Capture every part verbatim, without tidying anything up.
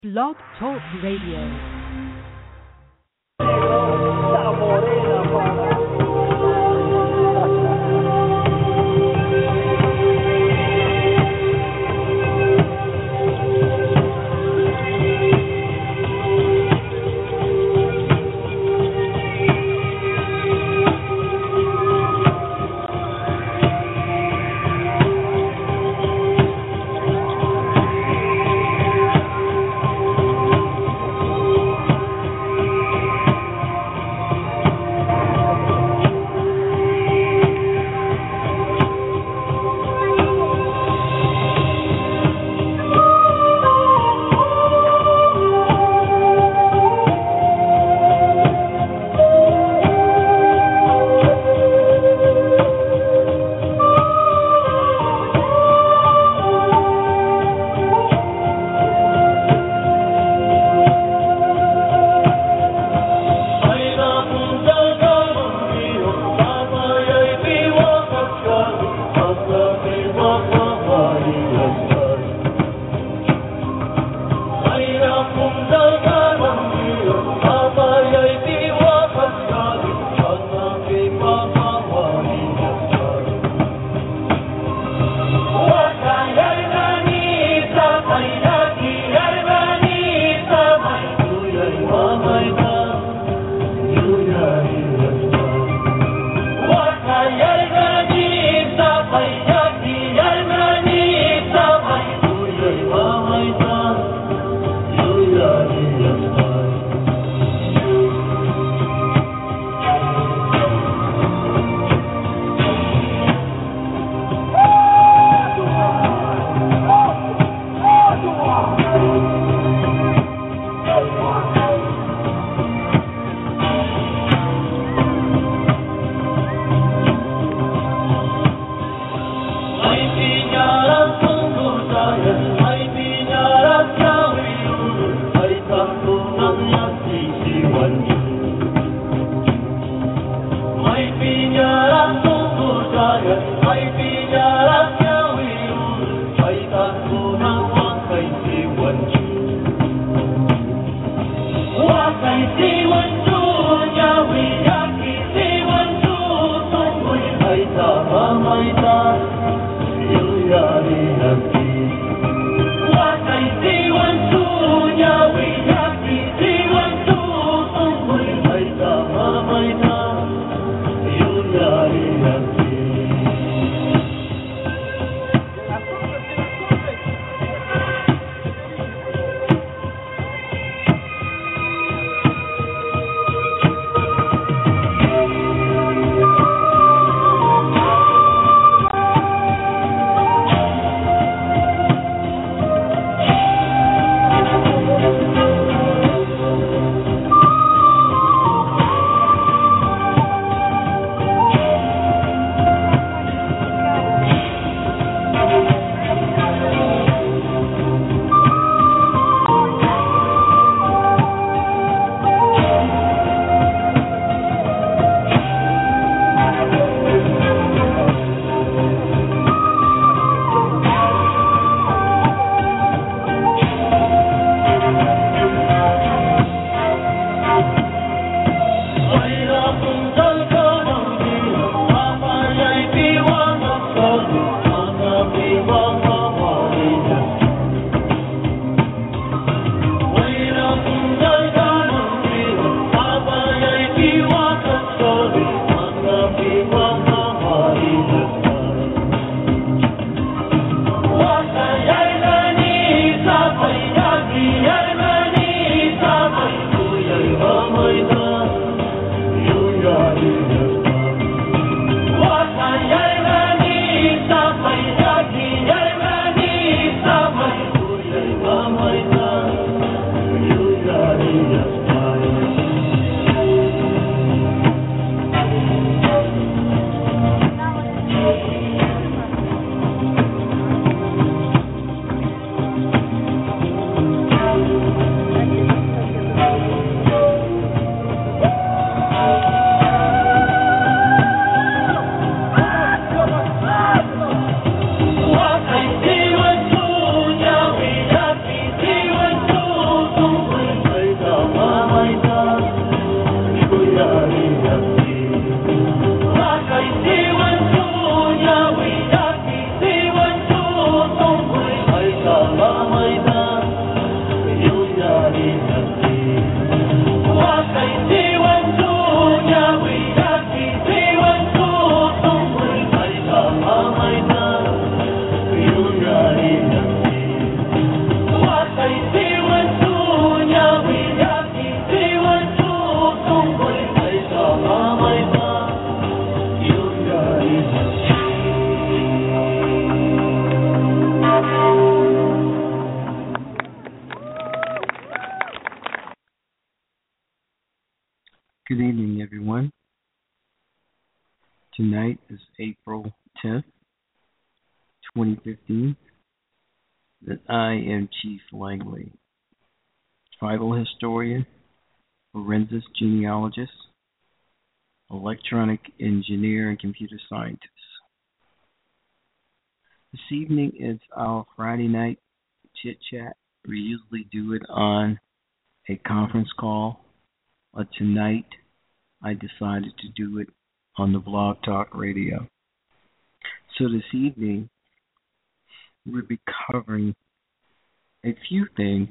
Blog Talk Radio. Good evening, everyone. Tonight is April tenth, twenty fifteen, and I am Chief Langley, tribal historian, forensic genealogist, electronic engineer, and computer scientist. This evening is our Friday night chit chat. We usually do it on a conference call, but tonight I decided to do it on the Blog Talk Radio. So this evening we'll be covering a few things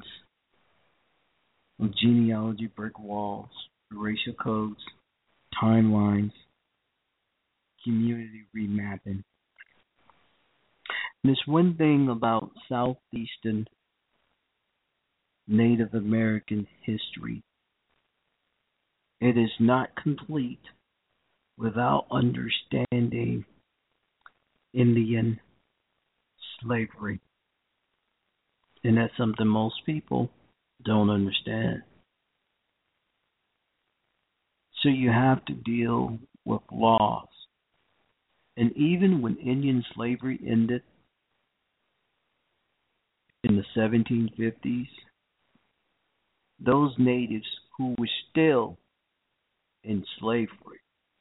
of genealogy, brick walls, racial codes, timelines, community remapping. There's one thing about Southeastern Native American history. It is not complete without understanding Indian slavery. And that's something most people don't understand. So you have to deal with laws. And even when Indian slavery ended in the seventeen fifties, those natives who were still in slavery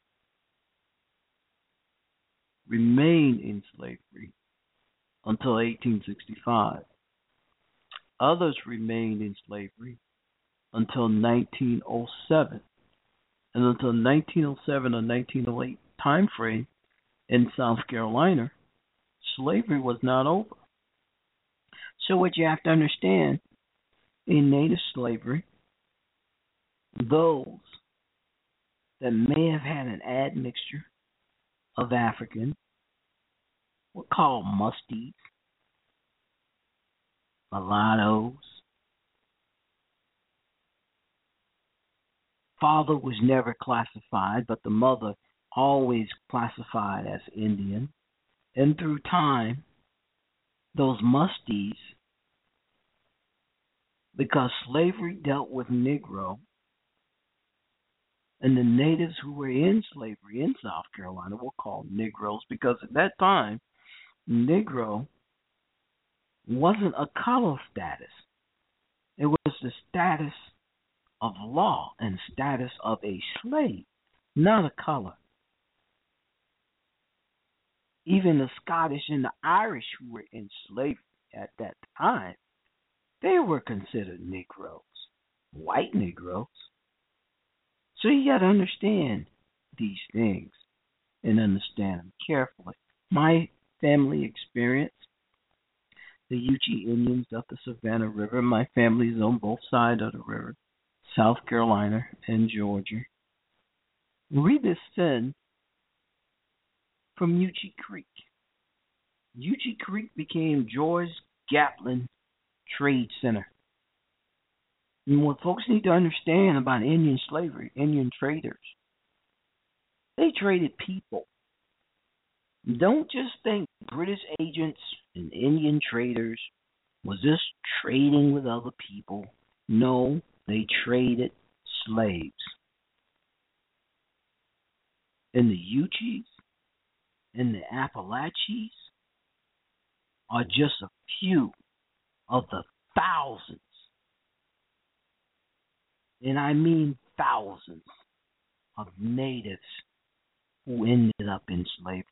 remained in slavery until eighteen sixty-five. Others remained in slavery until nineteen oh seven. And until nineteen oh seven or nineteen oh eight time frame in South Carolina, slavery was not over. So what you have to understand, in native slavery, those that may have had an admixture of African were called musties, mulattoes. Father was never classified, but the mother always classified as Indian. And through time, those musties, because slavery dealt with Negro, and the natives who were in slavery in South Carolina were called Negroes, because at that time, Negro wasn't a color status. It was the status of law and status of a slave, not a color. Even the Scottish and the Irish who were in slavery at that time, they were considered Negroes, white Negroes. So you got to understand these things and understand them carefully. My family experience, the Yuchi Indians of the Savannah River. My family is on both sides of the river, South Carolina and Georgia. We descend from Yuchi Creek. Yuchi Creek became George Gatlin Trade Center. And what folks need to understand about Indian slavery, Indian traders, they traded people. Don't just think British agents and Indian traders was just trading with other people. No, they traded slaves. And the Uchis and the Appalachians are just a few of the thousands, and I mean thousands, of natives who ended up in slavery.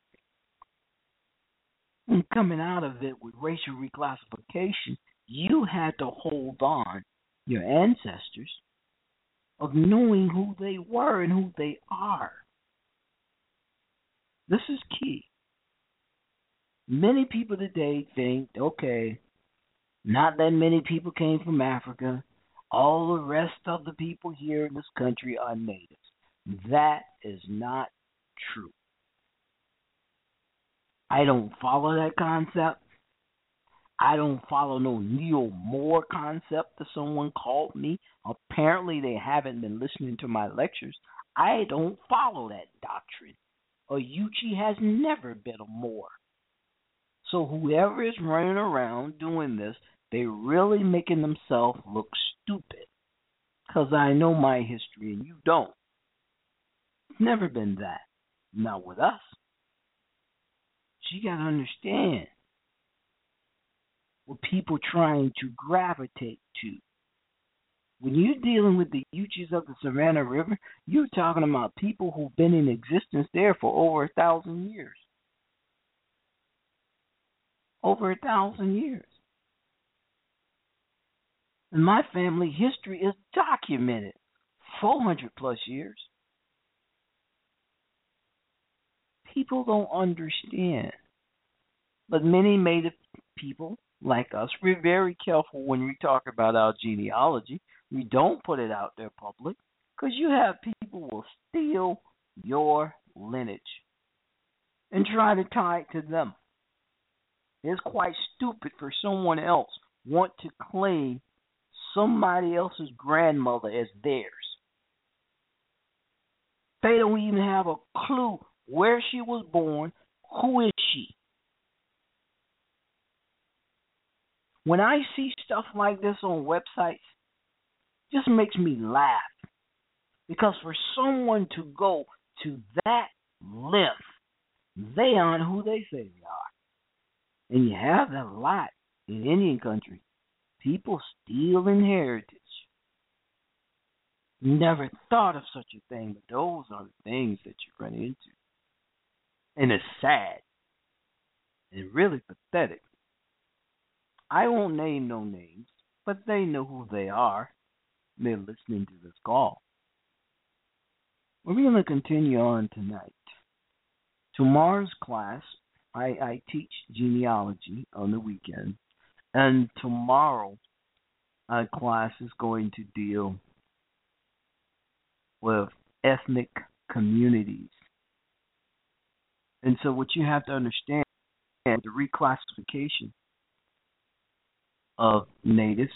And coming out of it with racial reclassification, you had to hold on your ancestors of knowing who they were and who they are. This is key. Many people today think, okay, not that many people came from Africa. All the rest of the people here in this country are natives. That is not true. I don't follow that concept. I don't follow no Neil Moore concept that someone called me. Apparently they haven't been listening to my lectures. I don't follow that doctrine. A Yuchi has never been a Moore. So whoever is running around doing this, they're really making themselves look stupid. Because I know my history and you don't. never been that. Not with us. So you got to understand what people trying to gravitate to. When you're dealing with the Uchis of the Savannah River, you're talking about people who've been in existence there for over a thousand years. Over a thousand years. And my family history is documented. four hundred plus years. People don't understand. But many native people, like us, we're very careful when we talk about our genealogy. We don't put it out there public because you have people who will steal your lineage and try to tie it to them. It's quite stupid for someone else want to claim somebody else's grandmother as theirs. They don't even have a clue where she was born. Who is she? When I see stuff like this on websites, it just makes me laugh. Because for someone to go to that length, they aren't who they say they are. And you have that a lot in Indian country. People stealing heritage. Never thought of such a thing, but those are the things that you run into. And it's sad and really pathetic. I won't name no names, but they know who they are. They're listening to this call. We're going to continue on tonight. Tomorrow's class, I, I teach genealogy on the weekend, and tomorrow our class is going to deal with ethnic communities. And so what you have to understand is the reclassification of natives.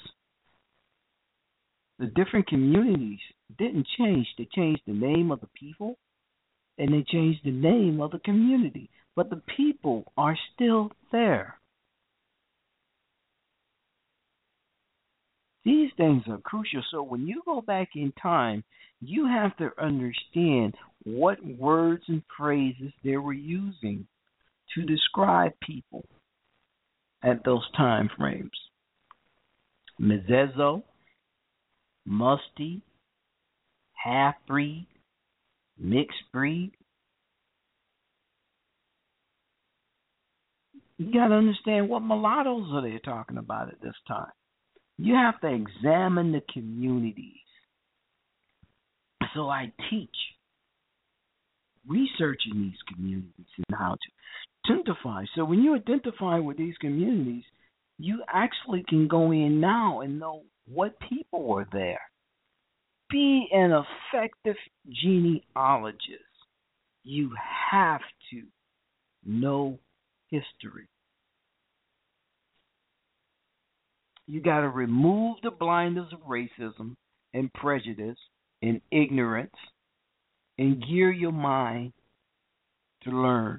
The different communities didn't change. They changed the name of the people and they changed the name of the community. But the people are still there. These things are crucial. So when you go back in time, you have to understand what words and phrases they were using to describe people at those time frames. Mezzo, musty, half-breed, mixed breed. You got to understand what mulattoes are they talking about at this time. You have to examine the communities. So I teach researching these communities and how to identify. So when you identify with these communities, you actually can go in now and know what people were there. Be an effective genealogist. You have to know history. You got to remove the blinders of racism and prejudice and ignorance and gear your mind to learn.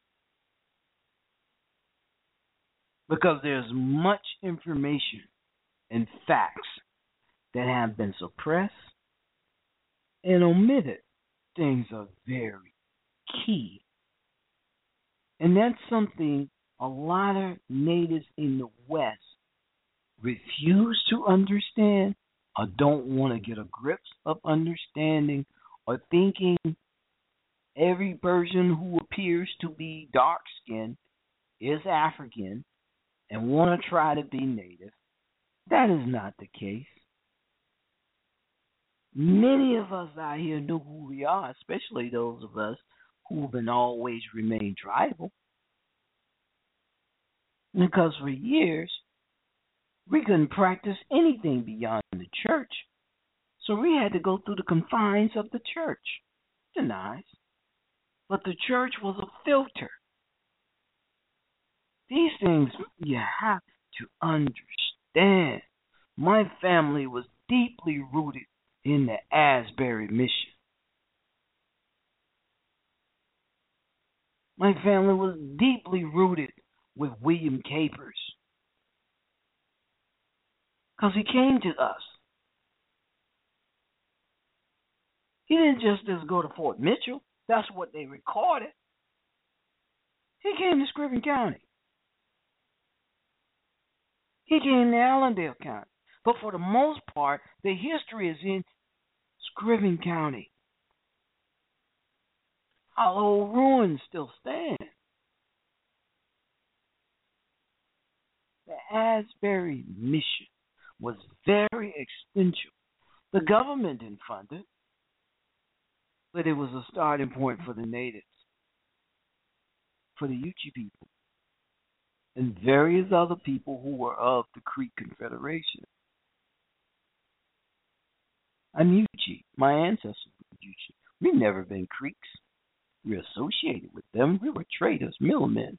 Because there's much information and facts that have been suppressed and omitted. Things are very key. And that's something a lot of natives in the West refuse to understand or don't want to get a grip of understanding or thinking every person who appears to be dark-skinned is African and want to try to be native. That is not the case. Many of us out here know who we are, especially those of us who have been always remained tribal. Because for years, we couldn't practice anything beyond the church. So we had to go through the confines of the church. Denies. But the church was a filter. These things you have to understand. My family was deeply rooted in the Asbury mission. My family was deeply rooted with William Capers. Because he came to us. He didn't just, just go to Fort Mitchell. That's what they recorded. He came to Scriven County. He came to Allendale County. But for the most part, the history is in Scriven County. Our old ruins still stand. The Asbury mission was very expensive. The government didn't fund it, but it was a starting point for the natives, for the Yuchi people, and various other people who were of the Creek Confederation. I'm Yuchi. My ancestors were Yuchi. We've never been Creeks. We're associated with them. We were traders, middlemen.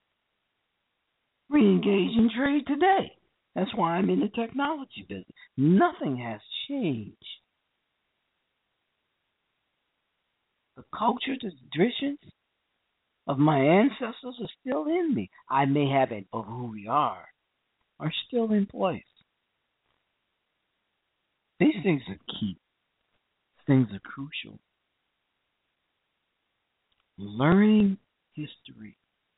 We engage in trade today. That's why I'm in the technology business. Nothing has changed. The culture, the traditions of my ancestors are still in me. I may have it, but who we are are still in place. These things are key. Things are crucial. Learning history.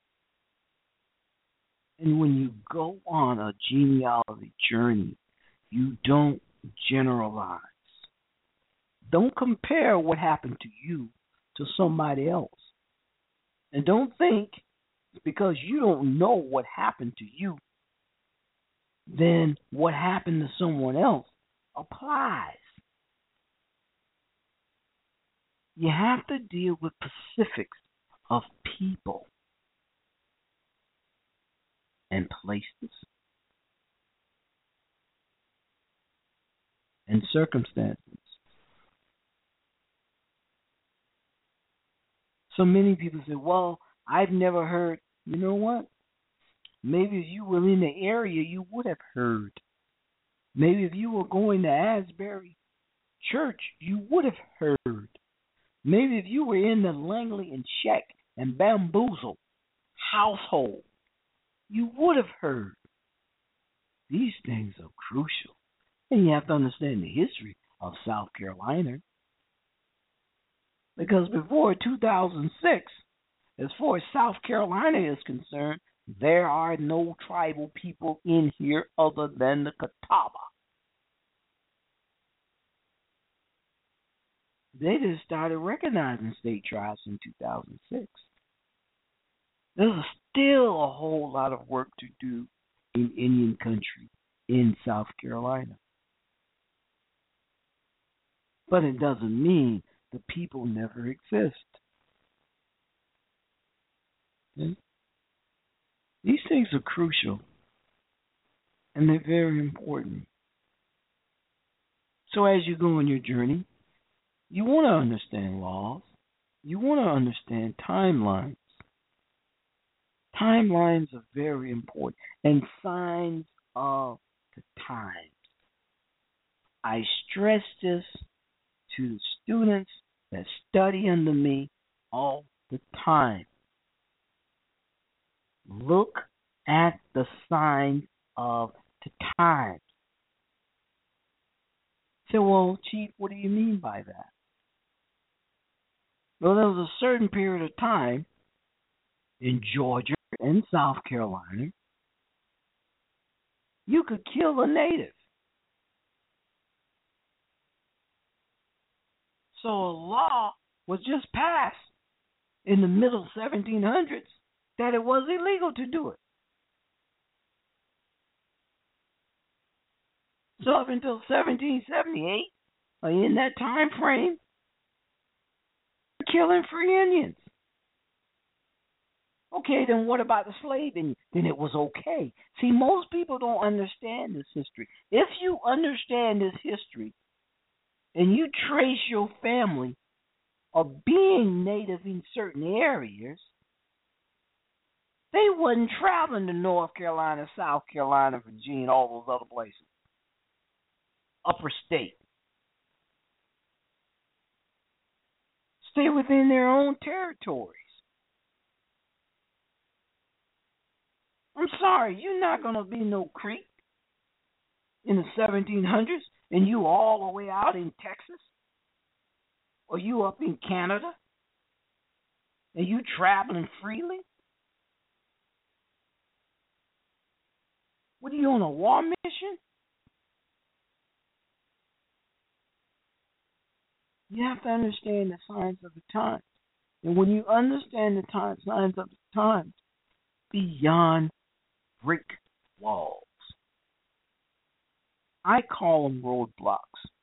And when you go on a genealogy journey, you don't generalize. Don't compare what happened to you to somebody else. And don't think because you don't know what happened to you, then what happened to someone else applies. You have to deal with specifics of people and places and circumstances. So many people say, well, I've never heard. You know what? Maybe if you were in the area, you would have heard. Maybe if you were going to Asbury Church, you would have heard. Maybe if you were in the Langley and Sheck and Bamboozle household, you would have heard. These things are crucial. And you have to understand the history of South Carolina. Because before two thousand six, as far as South Carolina is concerned, there are no tribal people in here other than the Catawba. They just started recognizing state tribes in two thousand six. There's still a whole lot of work to do in Indian country in South Carolina. But it doesn't mean the people never exist. Okay? These things are crucial, and they're very important. So as you go on your journey, you want to understand laws. You want to understand timelines. Timelines are very important, and signs of the times. I stress this to the students that study under me all the time. Look at the signs of the times. Say, well, Chief, what do you mean by that? Well, there was a certain period of time in Georgia and South Carolina, you could kill a native. So a law was just passed in the middle seventeen hundreds that it was illegal to do it. So up until seventeen seventy-eight, or in that time frame, killing free Indians. Okay, then what about the slave Indians? Then it was okay. See, most people don't understand this history. If you understand this history, and you trace your family of being native in certain areas, they wasn't traveling to North Carolina, South Carolina, Virginia, and all those other places. Upper state. Stay within their own territories. I'm sorry, you're not going to be no Creek in the seventeen hundreds and you all the way out in Texas. Or you up in Canada and you traveling freely? What are you on a war mission? You have to understand the signs of the times. And when you understand the time, signs of the times, beyond brick walls, I call them roadblocks.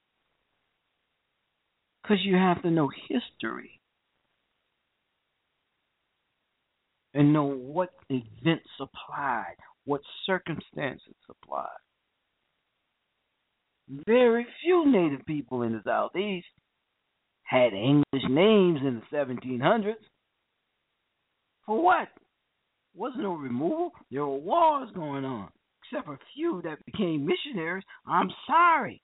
Because you have to know history and know what events applied, what circumstances applied. Very few native people in the Southeast had English names in the seventeen hundreds. For what? Wasn't no removal. There were wars going on, except for a few that became missionaries. I'm sorry.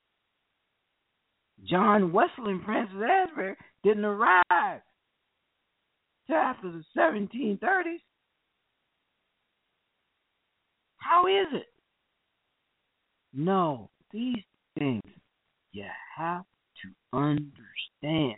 John Wesley and Francis Asbury didn't arrive till after the seventeen thirties. How is it? No, these things you have to understand.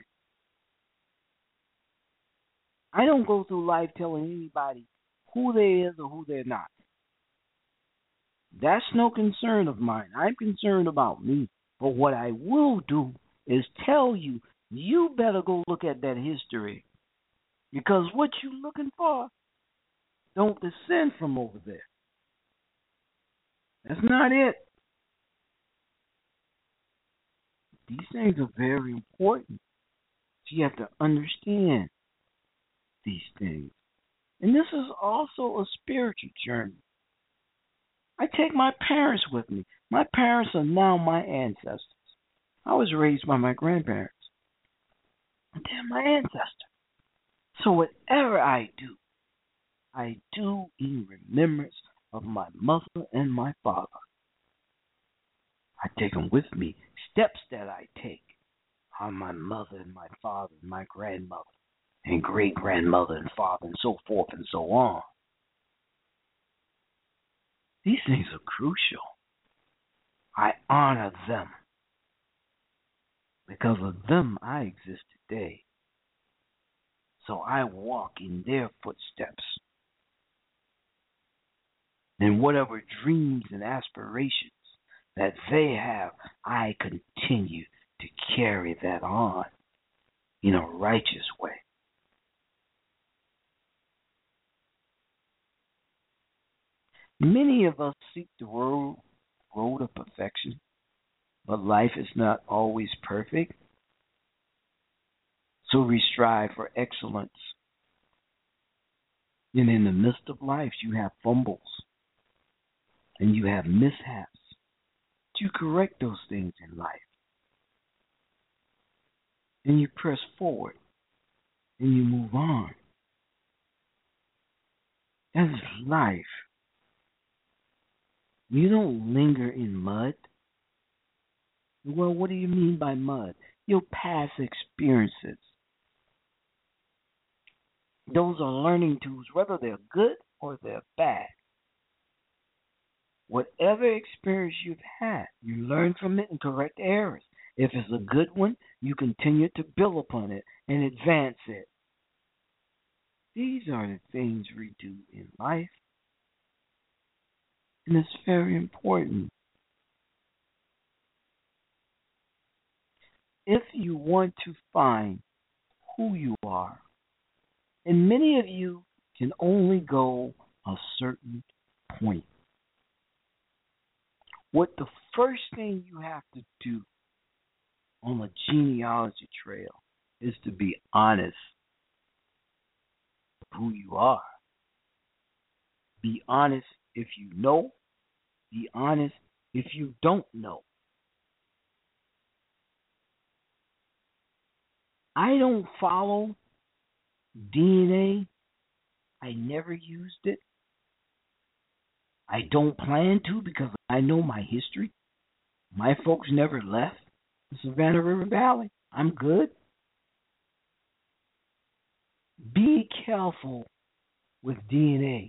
I don't go through life telling anybody who they is or who they're not. That's no concern of mine. I'm concerned about me. But what I will do is tell you, you better go look at that history. Because what you're looking for don't descend from over there. That's not it. These things are very important. So you have to understand these things. And this is also a spiritual journey. I take my parents with me. My parents are now my ancestors. I was raised by my grandparents. And they're my ancestors. So whatever I do, I do in remembrance of my mother and my father. I take them with me. Steps that I take are my mother and my father and my grandmother and great-grandmother and father and so forth and so on. These things are crucial. I honor them. Because of them, I exist today. So I walk in their footsteps. And whatever dreams and aspirations that they have, I continue to carry that on in a righteous way. Many of us seek the road, road of perfection, but life is not always perfect. So we strive for excellence. And in the midst of life, you have fumbles and you have mishaps. You correct those things in life. And you press forward and you move on. That's life. You don't linger in mud. Well, what do you mean by mud? Your past experiences. Those are learning tools, whether they're good or they're bad. Whatever experience you've had, you learn from it and correct errors. If it's a good one, you continue to build upon it and advance it. These are the things we do in life. And it's very important. If you want to find who you are, and many of you can only go a certain point. What the first thing you have to do on a genealogy trail is to be honest with who you are. Be honest if you know. Be honest if you don't know. I don't follow D N A. I never used it. I don't plan to because I know my history. My folks never left the Savannah River Valley. I'm good. Be careful with D N A.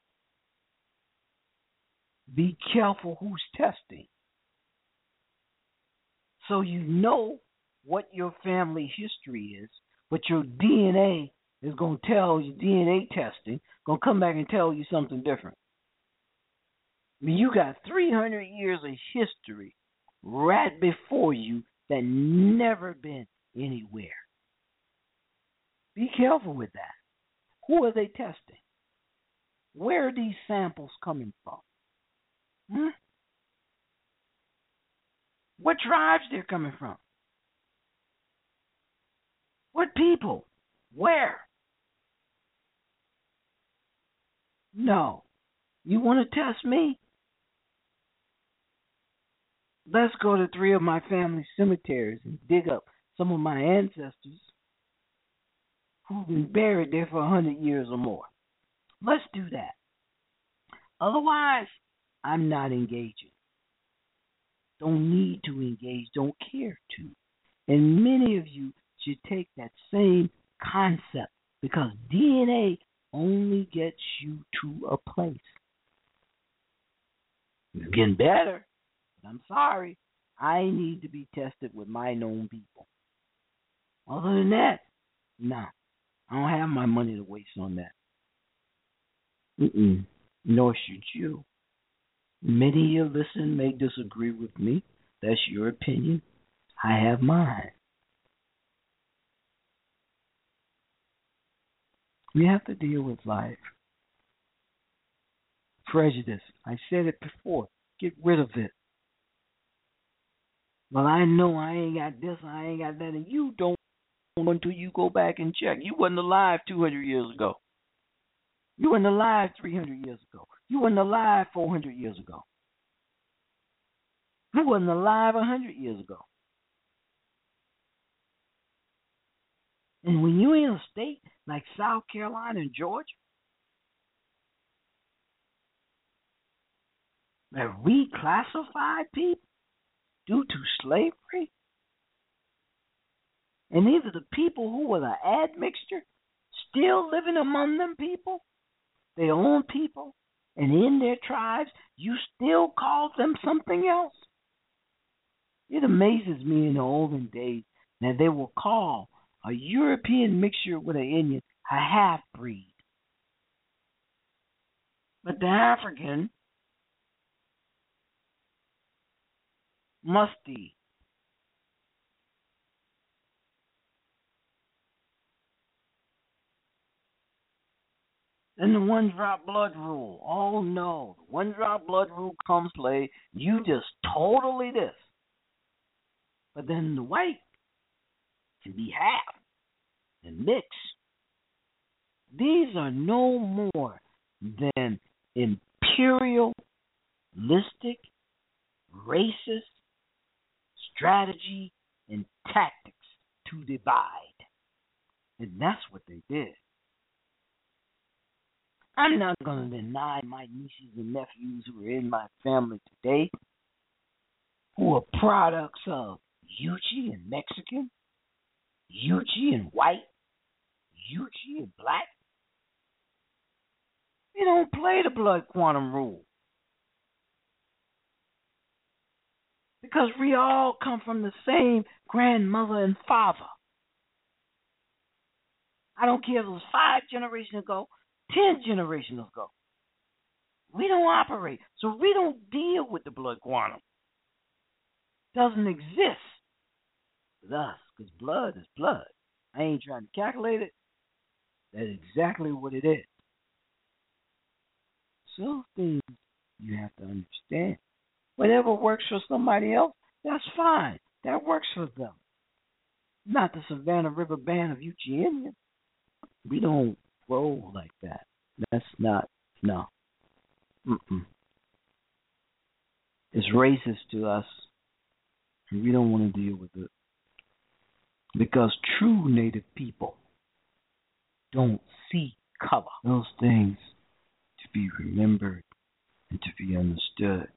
Be careful who's testing. So you know what your family history is, but your D N A is going to tell you, D N A testing, going to come back and tell you something different. I mean, you got three hundred years of history right before you that never been anywhere. Be careful with that. Who are they testing? Where are these samples coming from? Hmm? What tribes they're coming from? What people? Where? No. You want to test me? Let's go to three of my family cemeteries and dig up some of my ancestors who've been buried there for a hundred years or more. Let's do that. Otherwise, I'm not engaging. Don't need to engage, don't care to. And many of you should take that same concept because D N A only gets you to a place. It's getting better. I'm sorry. I need to be tested with my known people. Other than that, no. I don't have my money to waste on that. Mm-mm. Nor should you. Many of you listen may disagree with me. That's your opinion. I have mine. We have to deal with life. Prejudice. I said it before. Get rid of it. Well, I know I ain't got this, I ain't got that, and you don't until you go back and check. You wasn't alive two hundred years ago. You weren't alive three hundred years ago. You weren't alive four hundred years ago. You wasn't alive one hundred years ago. And when you're in a state like South Carolina and Georgia, that reclassified people due to slavery, and these are the people who were the admixture, still living among them people, their own people, and in their tribes, you still call them something else. It amazes me in the olden days that they will call a European mixture with an Indian a half-breed. But the African, musty, and the one-drop blood rule. Oh, no. The one-drop blood rule comes late. You just totally this. But then the white can be half and mix. These are no more than imperialistic, racist strategy and tactics to divide. And that's what they did. I'm not going to deny my nieces and nephews who are in my family today, who are products of Yuchi and Mexican, Yuchi and white, Yuchi and black. You don't play the blood quantum rule. Because we all come from the same grandmother and father. I don't care if it was five generations ago, ten generations ago. We don't operate. So we don't deal with the blood quantum. It doesn't exist with us because blood is blood. I ain't trying to calculate it. That's exactly what it is. So things you have to understand. Whatever works for somebody else, that's fine. That works for them. Not the Savannah River Band of Yuchi Indians. We don't roll like that. That's not, no. Mm-mm. It's racist to us, and we don't want to deal with it. Because true Native people don't see color. Those things to be remembered and to be understood.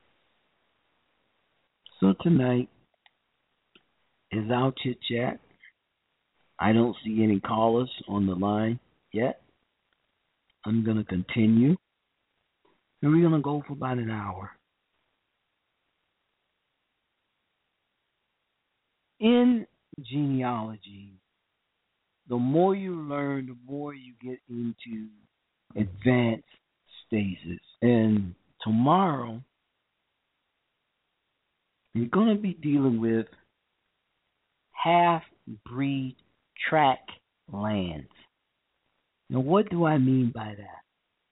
So tonight is our chit chat. I don't see any callers on the line yet. I'm going to continue. And we're going to go for about an hour. In genealogy, the more you learn, the more you get into advanced stages. And tomorrow, we're going to be dealing with half-breed tract lands. Now, what do I mean by that?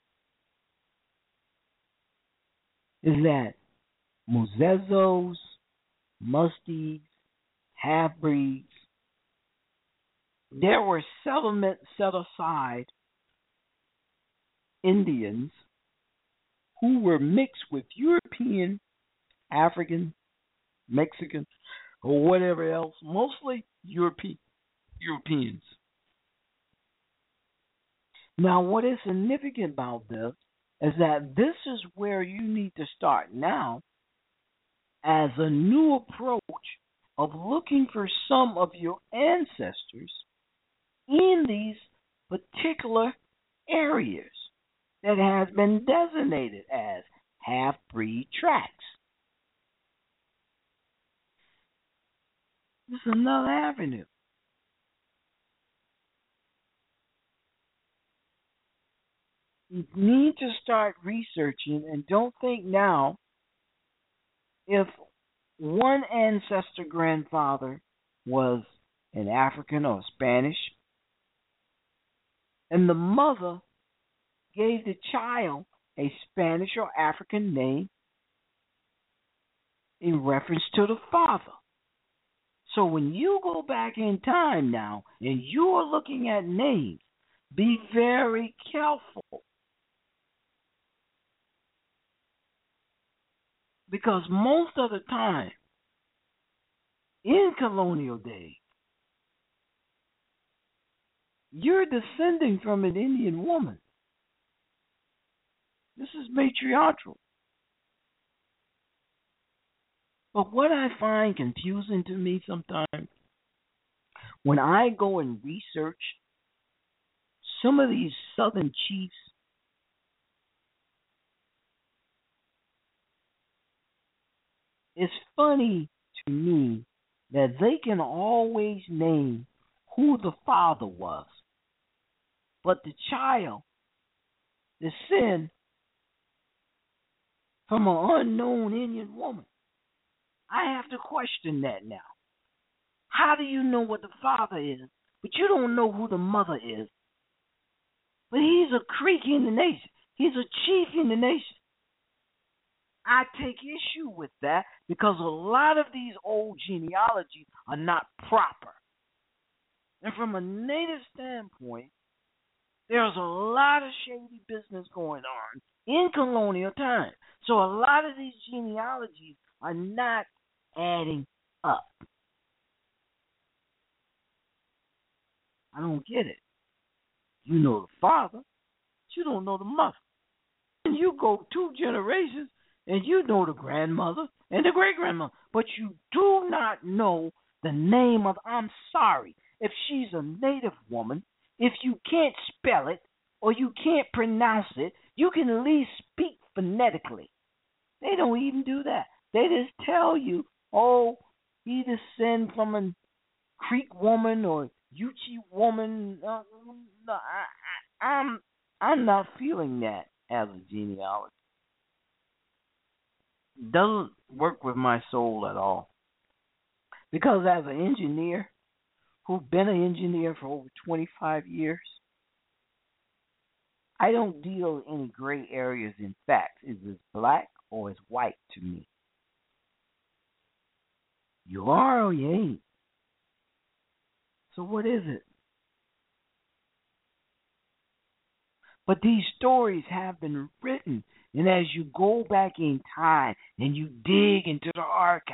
Is that Mosezos, Mustees, half-breeds, there were settlements set aside Indians who were mixed with European, African, Mexican, or whatever else, mostly European Europeans. Now, what is significant about this is that this is where you need to start now as a new approach of looking for some of your ancestors in these particular areas that has been designated as half-breed tracts. This is another avenue. You need to start researching, and don't think now if one ancestor grandfather was an African or Spanish, and the mother gave the child a Spanish or African name in reference to the father. So when you go back in time now and you are looking at names, be very careful. Because most of the time, in colonial days, you're descending from an Indian woman. This is matriarchal. But what I find confusing to me sometimes, when I go and research some of these southern chiefs, it's funny to me that they can always name who the father was, but the child descend from an unknown Indian woman. I have to question that now. How do you know what the father is, but you don't know who the mother is? But he's a Creek in the nation. He's a chief in the nation. I take issue with that because a lot of these old genealogies are not proper. And from a native standpoint, there's a lot of shady business going on in colonial times. So a lot of these genealogies are not adding up. I don't get it. You know the father, but you don't know the mother. And you go two generations and you know the grandmother and the great-grandmother, but you do not know the name of, I'm sorry, if she's a native woman, if you can't spell it or you can't pronounce it, you can at least speak phonetically. They don't even do that. They just tell you, oh, he descends from a Creek woman or Yuchi woman. Uh, no, I, I, I'm I'm not feeling that as a genealogy. It doesn't work with my soul at all. Because as an engineer, who's been an engineer for over twenty-five years, I don't deal in any gray areas in facts. Is it black or is white to me? You are or you ain't. So what is it? But these stories have been written, and as you go back in time and you dig into the archives,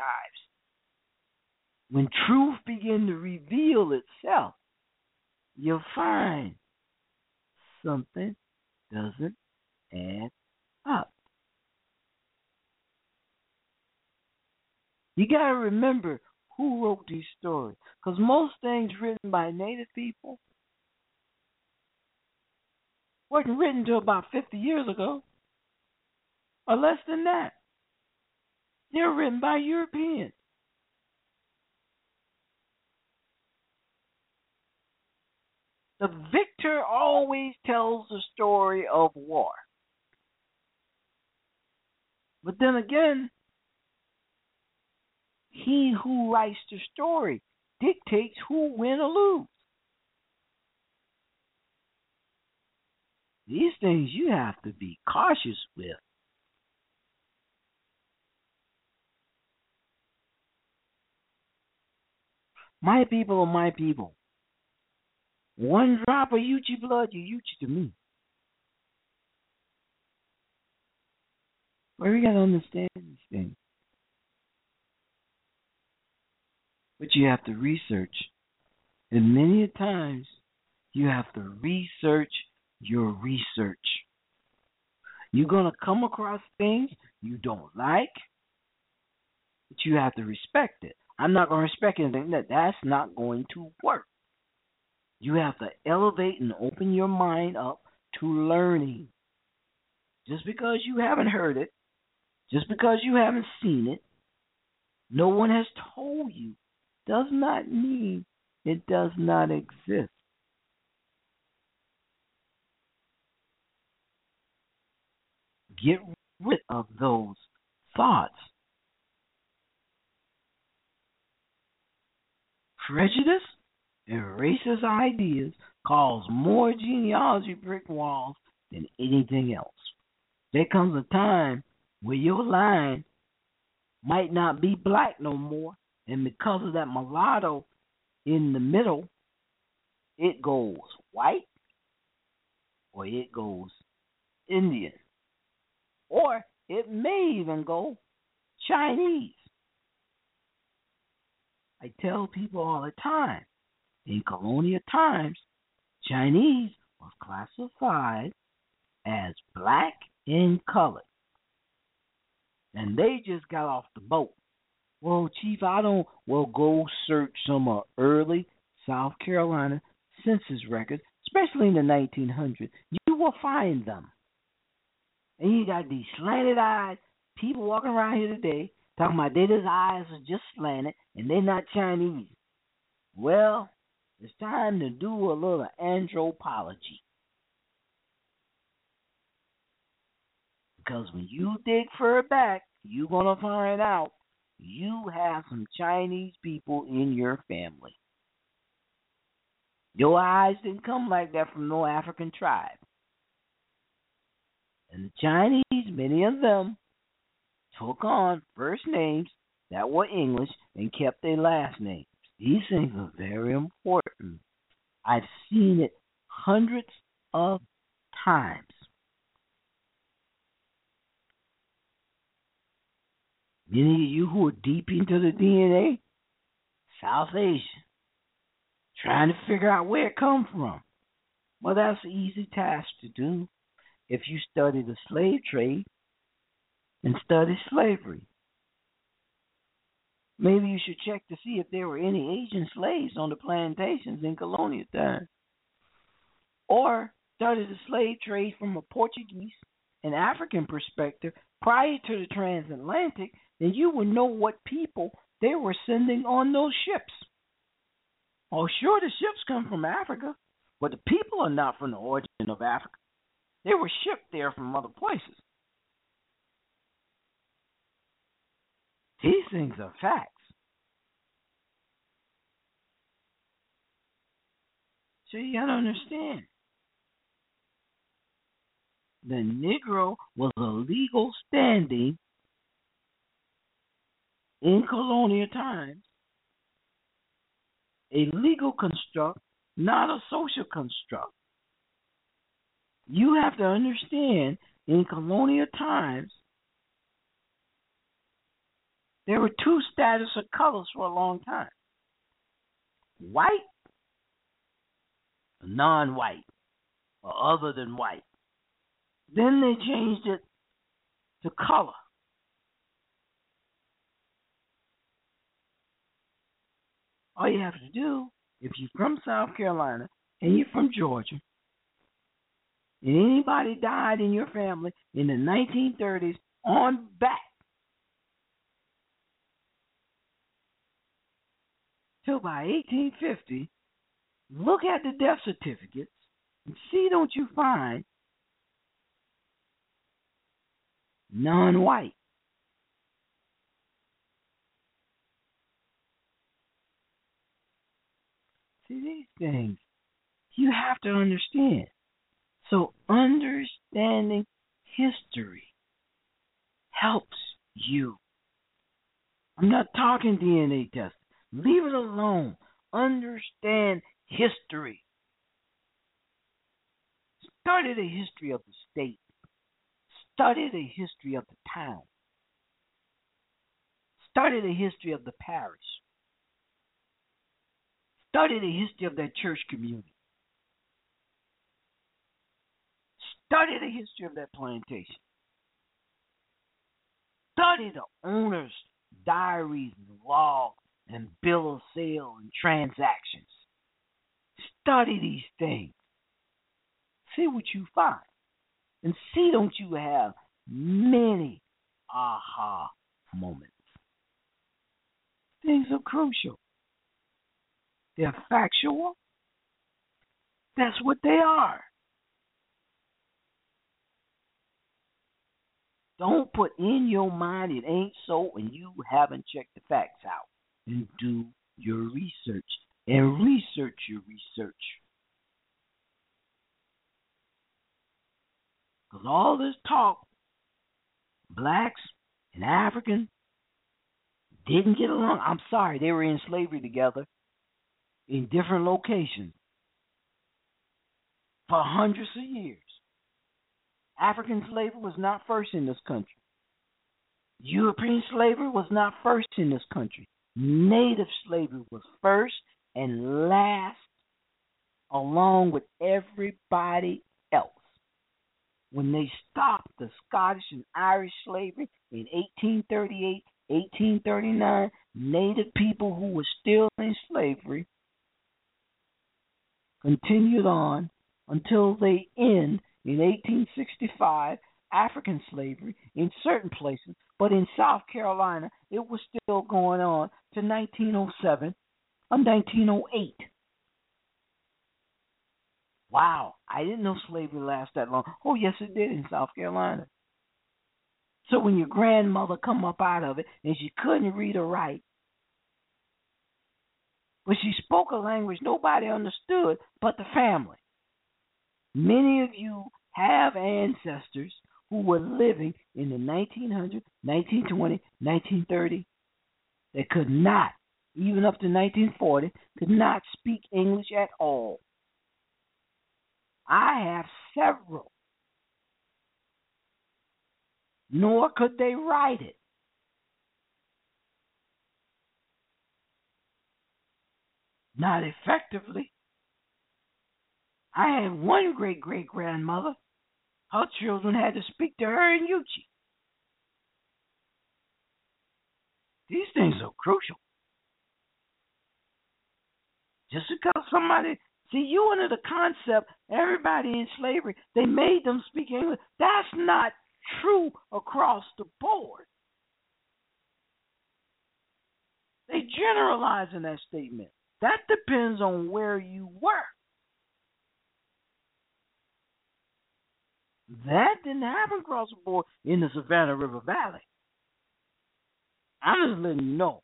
when truth begins to reveal itself, you'll find something doesn't add up. You got to remember who wrote these stories, because most things written by Native people wasn't written until about fifty years ago, or less than that. They were written by Europeans. The victor always tells the story of war. But then again, he who writes the story dictates who win or lose. These things you have to be cautious with. My people are my people. One drop of Uchi blood, you Uchi to me. But we got to understand these things. But you have to research. And many a times, you have to research your research. You're going to come across things you don't like, but you have to respect it. I'm not going to respect anything. That That's not going to work. You have to elevate and open your mind up to learning. Just because you haven't heard it, just because you haven't seen it, no one has told you, does not mean it does not exist. Get rid of those thoughts. Prejudice and racist ideas cause more genealogy brick walls than anything else. There comes a time where your line might not be black no more, and because of that mulatto in the middle, it goes white or it goes Indian, or it may even go Chinese. I tell people all the time, in colonial times, Chinese was classified as black in color. And they just got off the boat. Well, Chief, I don't. Well, go search some uh, early South Carolina census records, especially in the nineteen hundreds. You will find them. And you got these slanted eyes people walking around here today talking about their eyes are just slanted and they're not Chinese. Well, it's time to do a little anthropology. Because when you dig further back, you're going to find out you have some Chinese people in your family. Your eyes didn't come like that from no African tribe. And the Chinese, many of them, took on first names that were English and kept their last names. These things are very important. I've seen it hundreds of times. Many of you who are deep into the D N A, South Asia, trying to figure out where it comes from. Well, that's an easy task to do if you study the slave trade and study slavery. Maybe you should check to see if there were any Asian slaves on the plantations in colonial times. Or study the slave trade from a Portuguese and African perspective prior to the transatlantic, then you would know what people they were sending on those ships. Oh, sure, the ships come from Africa, but the people are not from the origin of Africa. They were shipped there from other places. These things are facts. So you got to understand. The Negro was a legal standing in colonial times, a legal construct, not a social construct. You have to understand, in colonial times, there were two status of colors for a long time. White, non-white, or other than white. Then they changed it to color. All you have to do, if you're from South Carolina and you're from Georgia, and anybody died in your family in the nineteen thirties on back till by eighteen fifty, Look at the death certificates and see, don't you find non-white? See, these things you have to understand. So understanding history helps you. I'm not talking D N A tests. Leave it alone. Understand history. Study the history of the state. Study the history of the town. Study the history of the parish. Study the history of that church community. Study the history of that plantation. Study the owner's diaries and logs and bill of sale and transactions. Study these things. See what you find. And see, don't you have many aha moments. Things are crucial. They're factual. That's what they are. Don't put in your mind it ain't so and you haven't checked the facts out. And do your research. And research your research. Because all this talk, blacks and Africans didn't get along. I'm sorry, they were in slavery together in different locations for hundreds of years. African slavery was not first in this country. European slavery was not first in this country. Native slavery was first and last, along with everybody else. When they stopped the Scottish and Irish slavery in eighteen thirty-eight, eighteen thirty-nine, native people who were still in slavery continued on until they end in eighteen sixty-five, African slavery in certain places, but in South Carolina, it was still going on to nineteen oh seven or nineteen oh eight. Wow, I didn't know slavery lasted that long. Oh, yes, it did in South Carolina. So when your grandmother come up out of it and she couldn't read or write, but she spoke a language nobody understood but the family. Many of you have ancestors who were living in the nineteen hundred, nineteen twenty, nineteen thirty that could not, even up to nineteen forty, could not speak English at all. I have several. Nor could they write it. Not effectively. I had one great-great-grandmother. Her children had to speak to her in Yuchi. These things are crucial. Just because somebody, see, you under the concept, everybody in slavery, they made them speak English. That's not true across the board. They generalize in that statement. That depends on where you were. That didn't happen across the board in the Savannah River Valley. I'm just letting you know.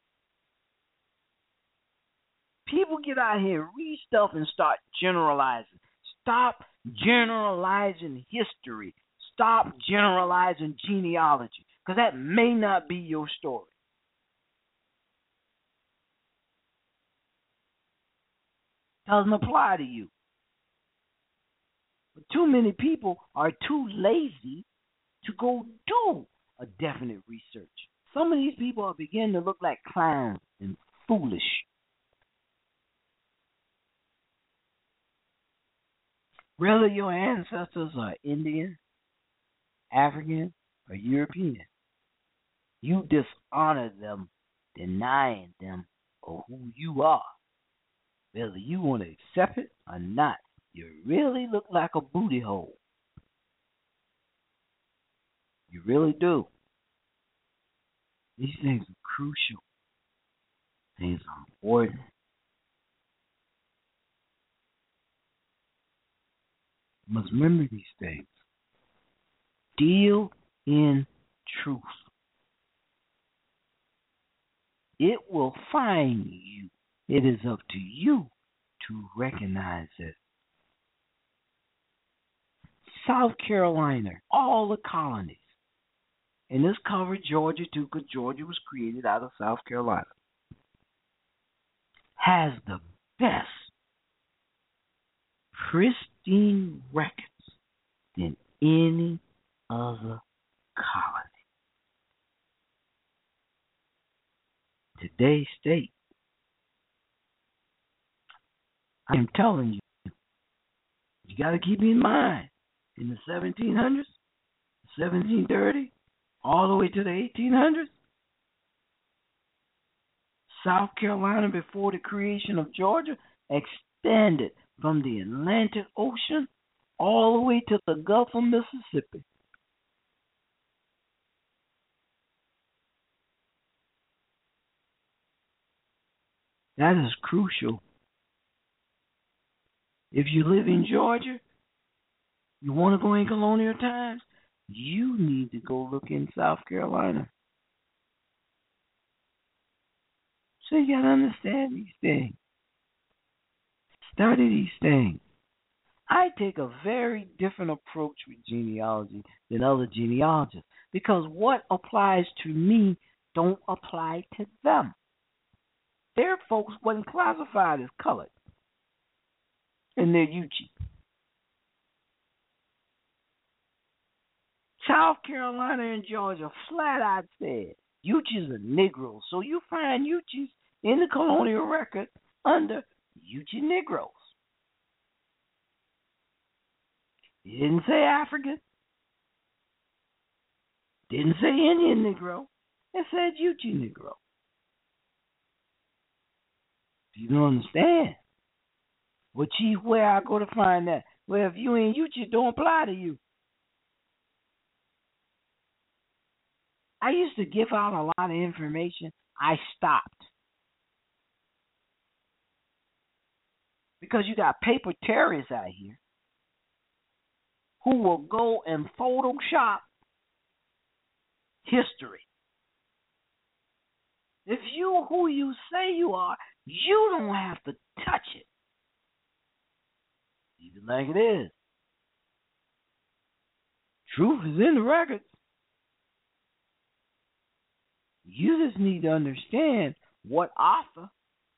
People get out here, read stuff, and start generalizing. Stop generalizing history. Stop generalizing genealogy, because that may not be your story. Doesn't apply to you. But too many people are too lazy to go do a definite research. Some of these people are beginning to look like clowns and foolish. Whether your ancestors are Indian, African, or European, you dishonor them, denying them of who you are. Whether you want to accept it or not, you really look like a booty hole. You really do. These things are crucial. Things are important. You must remember these things. Deal in truth. It will find you. It is up to you to recognize it. South Carolina, all the colonies, and this covered Georgia too, because Georgia was created out of South Carolina, has the best pristine records than any other colony. Today's state, I am telling you, you got to keep in mind, in the seventeen hundreds, seventeen thirty, all the way to the eighteen hundreds, South Carolina, before the creation of Georgia, extended from the Atlantic Ocean all the way to the Gulf of Mississippi. That is crucial. If you live in Georgia, you want to go in colonial times, you need to go look in South Carolina. So you got to understand these things. Study these things. I take a very different approach with genealogy than other genealogists, because what applies to me don't apply to them. Their folks wasn't classified as colored, and they're Yuchi. South Carolina and Georgia flat out said Yuchis are Negroes, so you find Yuchis in the colonial record under Yuchi Negroes. It didn't say African, didn't say Indian Negro, it said Yuchi Negro. You don't understand. Well, Chief, where I go to find that? Well, if you ain't Yuchi, it don't apply to you. I used to give out a lot of information. I stopped. Because you got paper terrorists out here who will go and Photoshop history. If you who you say you are, you don't have to touch it. Leave it like it is. Truth is in the records. You just need to understand what author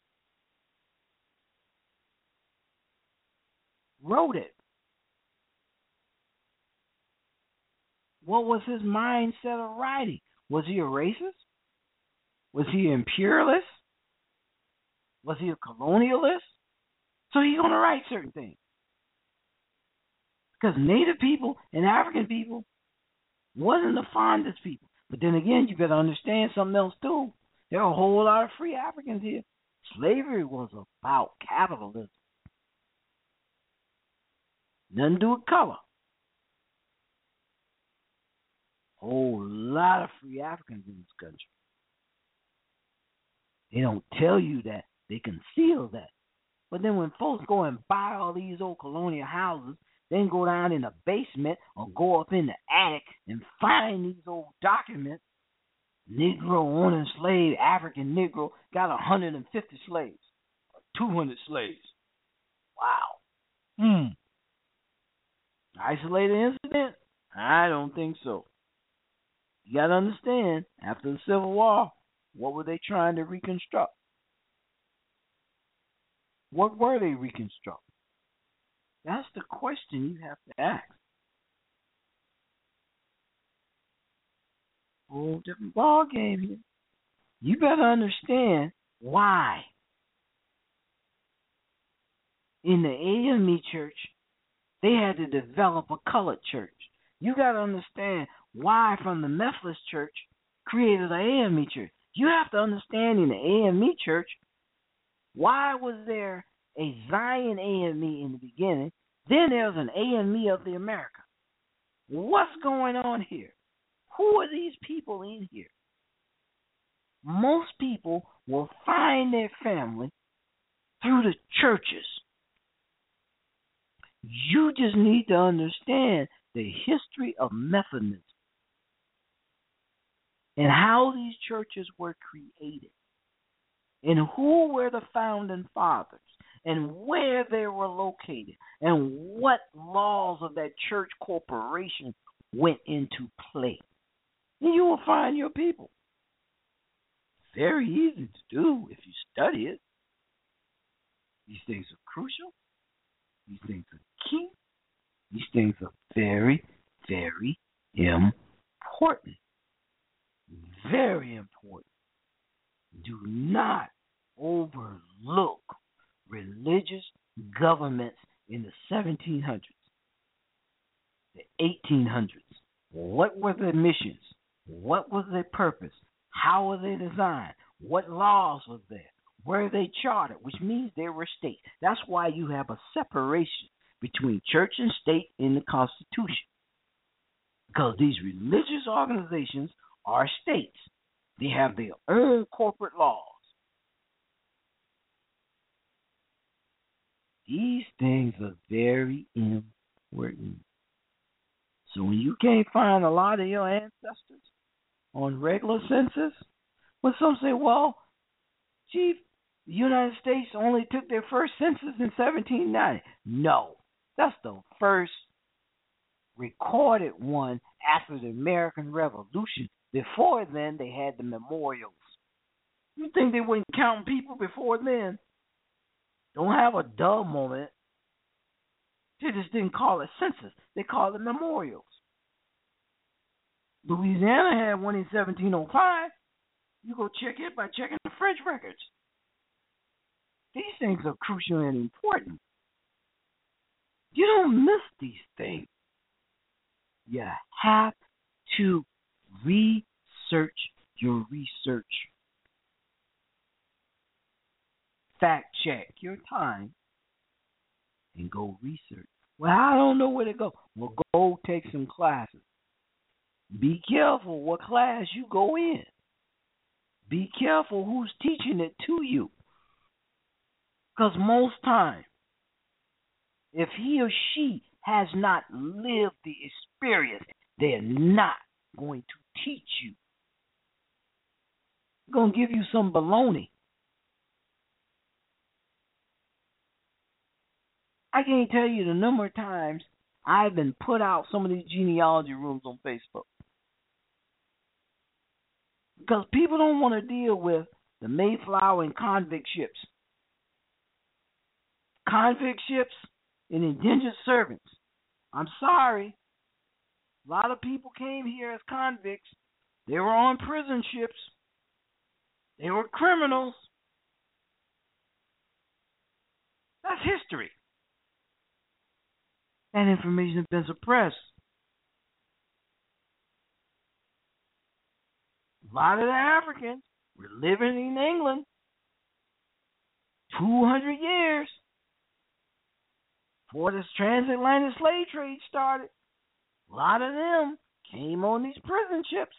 wrote it. What was his mindset of writing? Was he a racist? Was he an imperialist? Was he a colonialist? So he's going to write certain things. Because Native people and African people wasn't the fondest people. But then again, you got to understand something else too. There are a whole lot of free Africans here. Slavery was about capitalism. Nothing to do with color. Whole lot of free Africans in this country. They don't tell you that. They conceal that. But then when folks go and buy all these old colonial houses, then go down in the basement or go up in the attic and find these old documents. Negro owning slave, African Negro got one hundred fifty slaves, two hundred slaves. Wow. Hmm. Isolated incident? I don't think so. You got to understand, after the Civil War, what were they trying to reconstruct? What were they reconstructing? That's the question you have to ask. Whole different ball game here. You better understand why. In the A M E church, they had to develop a colored church. You got to understand why from the Methodist church created an A M E church. You have to understand in the A M E church, why was there a Zion A M E in the beginning? Then there's an A M E of the America. What's going on here? Who are these people in here? Most people will find their family through the churches. You just need to understand the history of Methodism and how these churches were created and who were the founding fathers and where they were located and what laws of that church corporation went into play. And you will find your people. Very easy to do if you study it. These things are crucial. These things are key. These things are very, very important. Very important. Do not overlook religious governments in the seventeen hundreds, the eighteen hundreds. What were their missions? What was their purpose? How were they designed? What laws were there? Were they chartered? Which means they were states. That's why you have a separation between church and state in the Constitution. Because these religious organizations are states. They have their own corporate laws. These things are very important. So when you can't find a lot of your ancestors on regular census, well, some say, well, Chief, the United States only took their first census in seventeen ninety. No, that's the first recorded one after the American Revolution. Before then, they had the memorials. You think they weren't counting people before then? Don't have a dull moment. They just didn't call it census. They called it memorials. Louisiana had one in seventeen oh five. You go check it by checking the French records. These things are crucial and important. You don't miss these things. You have to research your research. Fact check your time and go research. Well, I don't know where to go. Well, go take some classes. Be careful what class you go in. Be careful who's teaching it to you. Because most times, if he or she has not lived the experience, they're not going to teach you. They're going to give you some baloney. I can't tell you the number of times I've been put out some of these genealogy rooms on Facebook. Because people don't want to deal with the Mayflower and convict ships. Convict ships and indentured servants. I'm sorry. A lot of people came here as convicts. They were on prison ships. They were criminals. That's history. That information has been suppressed. A lot of the Africans were living in England two hundred years before this transatlantic slave trade started. A lot of them came on these prison ships.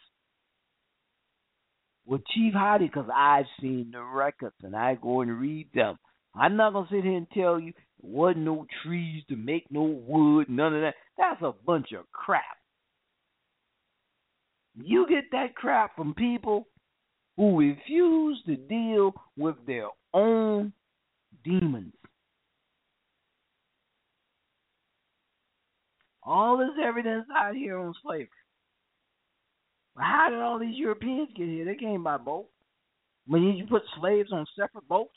Well, Chief Howdy, because I've seen the records and I go and read them. I'm not going to sit here and tell you there wasn't no trees to make no wood, none of that. That's a bunch of crap. You get that crap from people who refuse to deal with their own demons. All this evidence out here on slavery. But how did all these Europeans get here? They came by boat. When you put slaves on separate boats?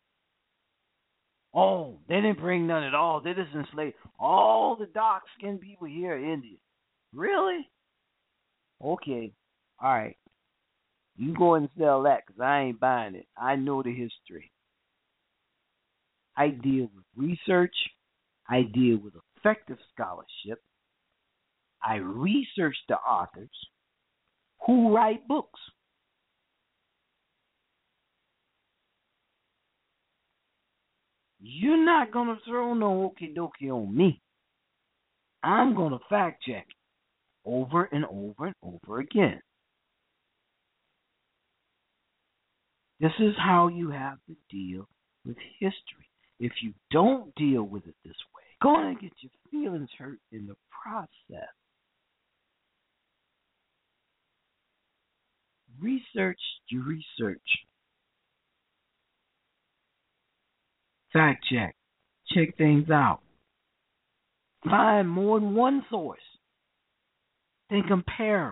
Oh, they didn't bring none at all. They just enslaved all the dark-skinned people here in India. Really? Okay. All right. You go and sell that because I ain't buying it. I know the history. I deal with research. I deal with effective scholarship. I research the authors who write books. You're not going to throw no okie dokie on me. I'm going to fact check over and over and over again. This is how you have to deal with history. If you don't deal with it this way, going to get your feelings hurt in the process. Research your research. Fact check. Check things out. Find more than one source. Then compare.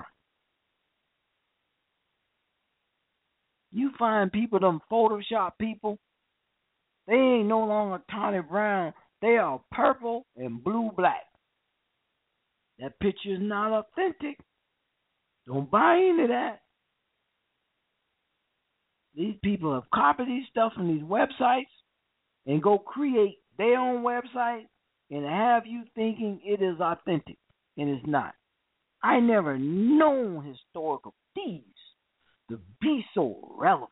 You find people, them Photoshop people, they ain't no longer Tony Brown. They are purple and blue black. That picture is not authentic. Don't buy into that. These people have copied these stuff from these websites and go create their own website and have you thinking it is authentic, and it's not. I never known historical thieves to be so relevant.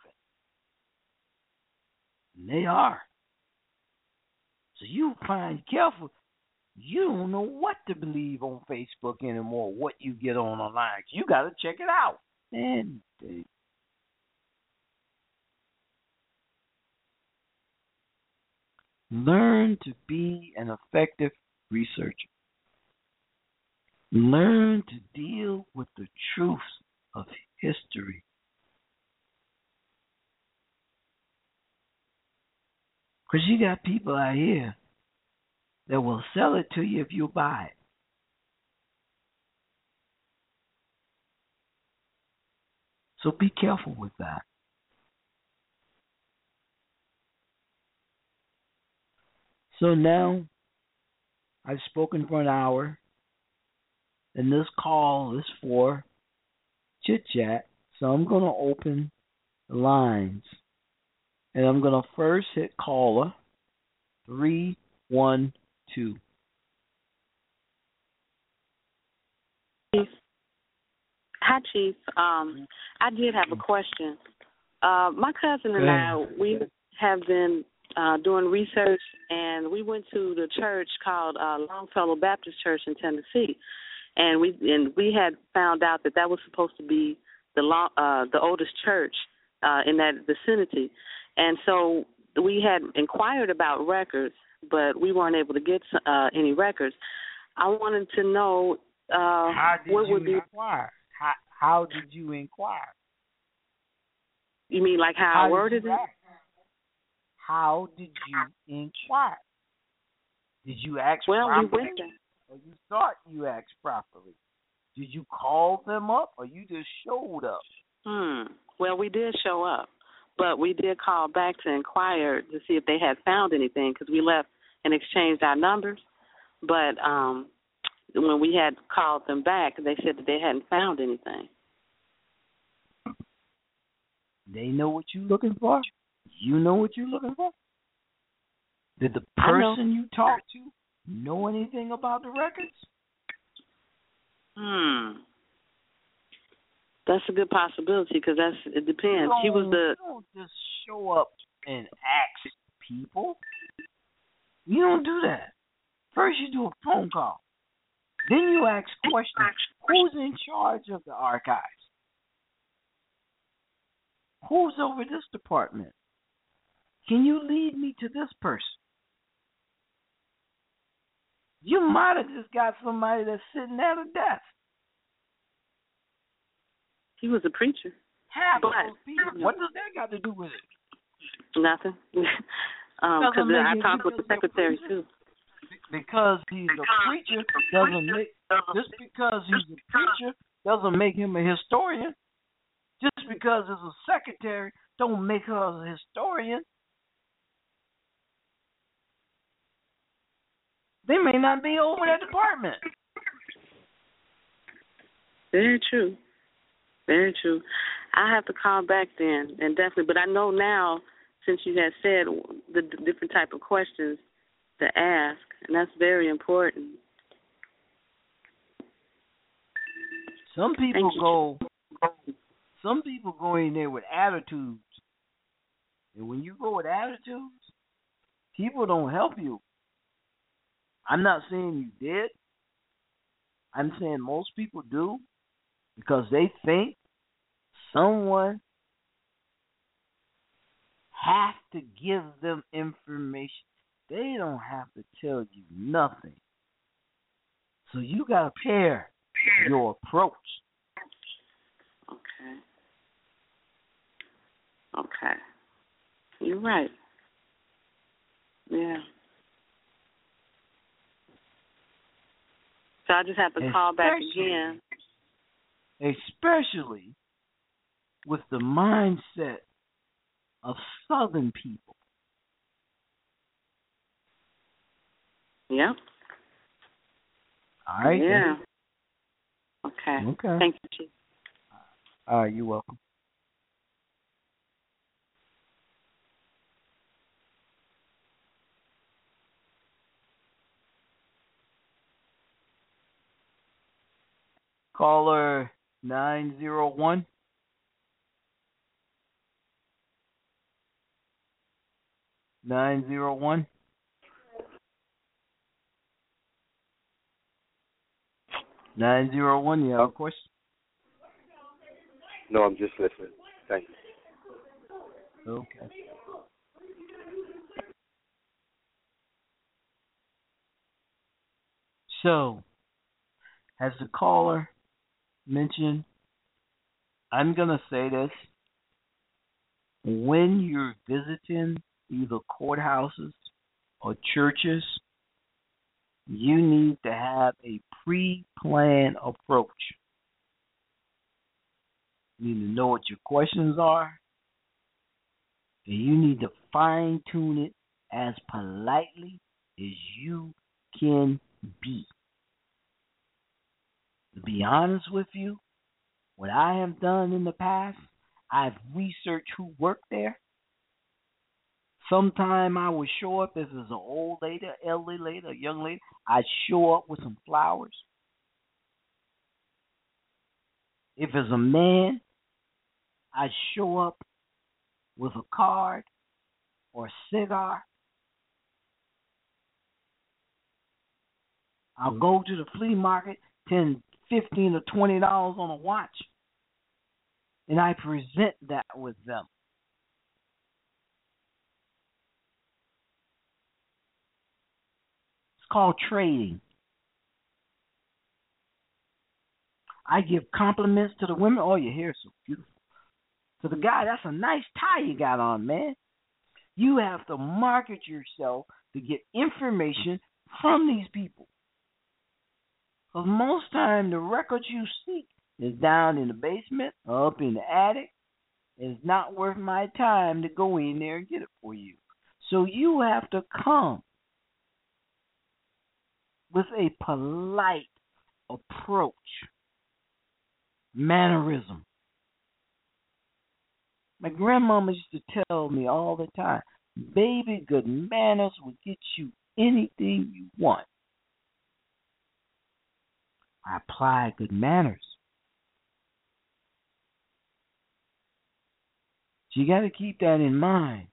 And they are. So you find careful. You don't know what to believe on Facebook anymore, what you get on online. You got to check it out. And they, learn to be an effective researcher. Learn to deal with the truths of history. Because you got people out here that will sell it to you if you buy it. So be careful with that. So now, I've spoken for an hour, and this call is for chit-chat, so I'm going to open the lines, and I'm going to first hit caller three one two. Hi, Chief. Um, I did have a question. Uh, my cousin and I, we have been uh, doing research, and we went to the church called uh, Longfellow Baptist Church in Tennessee, and we and we had found out that that was supposed to be the long, uh, the oldest church uh, in that vicinity, and so we had inquired about records, but we weren't able to get uh, any records. I wanted to know uh, how did what you would be. Inquire? How, how did you inquire? You mean like how, how I worded it? Ask? How did you inquire? Did you ask well, properly? We went there. Or you thought you asked properly? Did you call them up, or you just showed up? Hmm. Well, we did show up, but we did call back to inquire to see if they had found anything, because we left and exchanged our numbers. But um, when we had called them back, they said that they hadn't found anything. They know what you're looking for? You know what you're looking for? Did the person you talked to know anything about the records? Hmm. That's a good possibility, because that's it depends. You He was the. You don't just show up and ask people. You don't do that. First, you do a phone call. Then you ask questions. Who's in charge of the archives? Who's over this department? Can you lead me to this person? You might have just got somebody that's sitting at a desk. He was a preacher. Half but, of those people. What does that got to do with it? Nothing. Because um, I talked with the secretary, too. Because he's a preacher doesn't make just because he's a preacher doesn't make him a historian. Just because he's a secretary don't make her a historian. They may not be over that department. Very true. Very true. I have to call back then, and definitely. But I know now, since you had said the different type of questions to ask, and that's very important. Some people go. Some people go in there with attitudes, and when you go with attitudes, people don't help you. I'm not saying you did. I'm saying most people do because they think someone has to give them information. they don't have to tell you nothing. So you got to pair your approach. Okay. Okay. You're right. Yeah. So I just have to call back again. Especially with the mindset of Southern people. Yep. All right. Yeah. Then. Okay. Okay. Thank you, Chief. All right, you're welcome. Caller nine zero one. Nine zero one. Nine zero one. You have a question? No, I'm just listening. Thank you. Okay. So, as the caller mentioned, I'm going to say this. When you're visiting either courthouses or churches, you need to have a pre-planned approach. You need to know what your questions are, and you need to fine-tune it as politely as you can be. To be honest with you, what I have done in the past, I've researched who worked there. Sometime I would show up if it's an old lady, an elderly lady, a young lady. I'd show up with some flowers. If it's a man, I'd show up with a card or a cigar. I'll go to the flea market, ten, fifteen, or twenty dollars on a watch, and I present that with them. It's called trading. I give compliments to the women. Oh, your hair is so beautiful. To the guy, that's a nice tie you got on, man. You have to market yourself to get information from these people. Because most time the records you seek is down in the basement or up in the attic. It's not worth my time to go in there and get it for you. So you have to come with a polite approach, mannerism. My grandmama used to tell me all the time, baby, good manners will get you anything you want. I apply good manners. So you got to keep that in mind.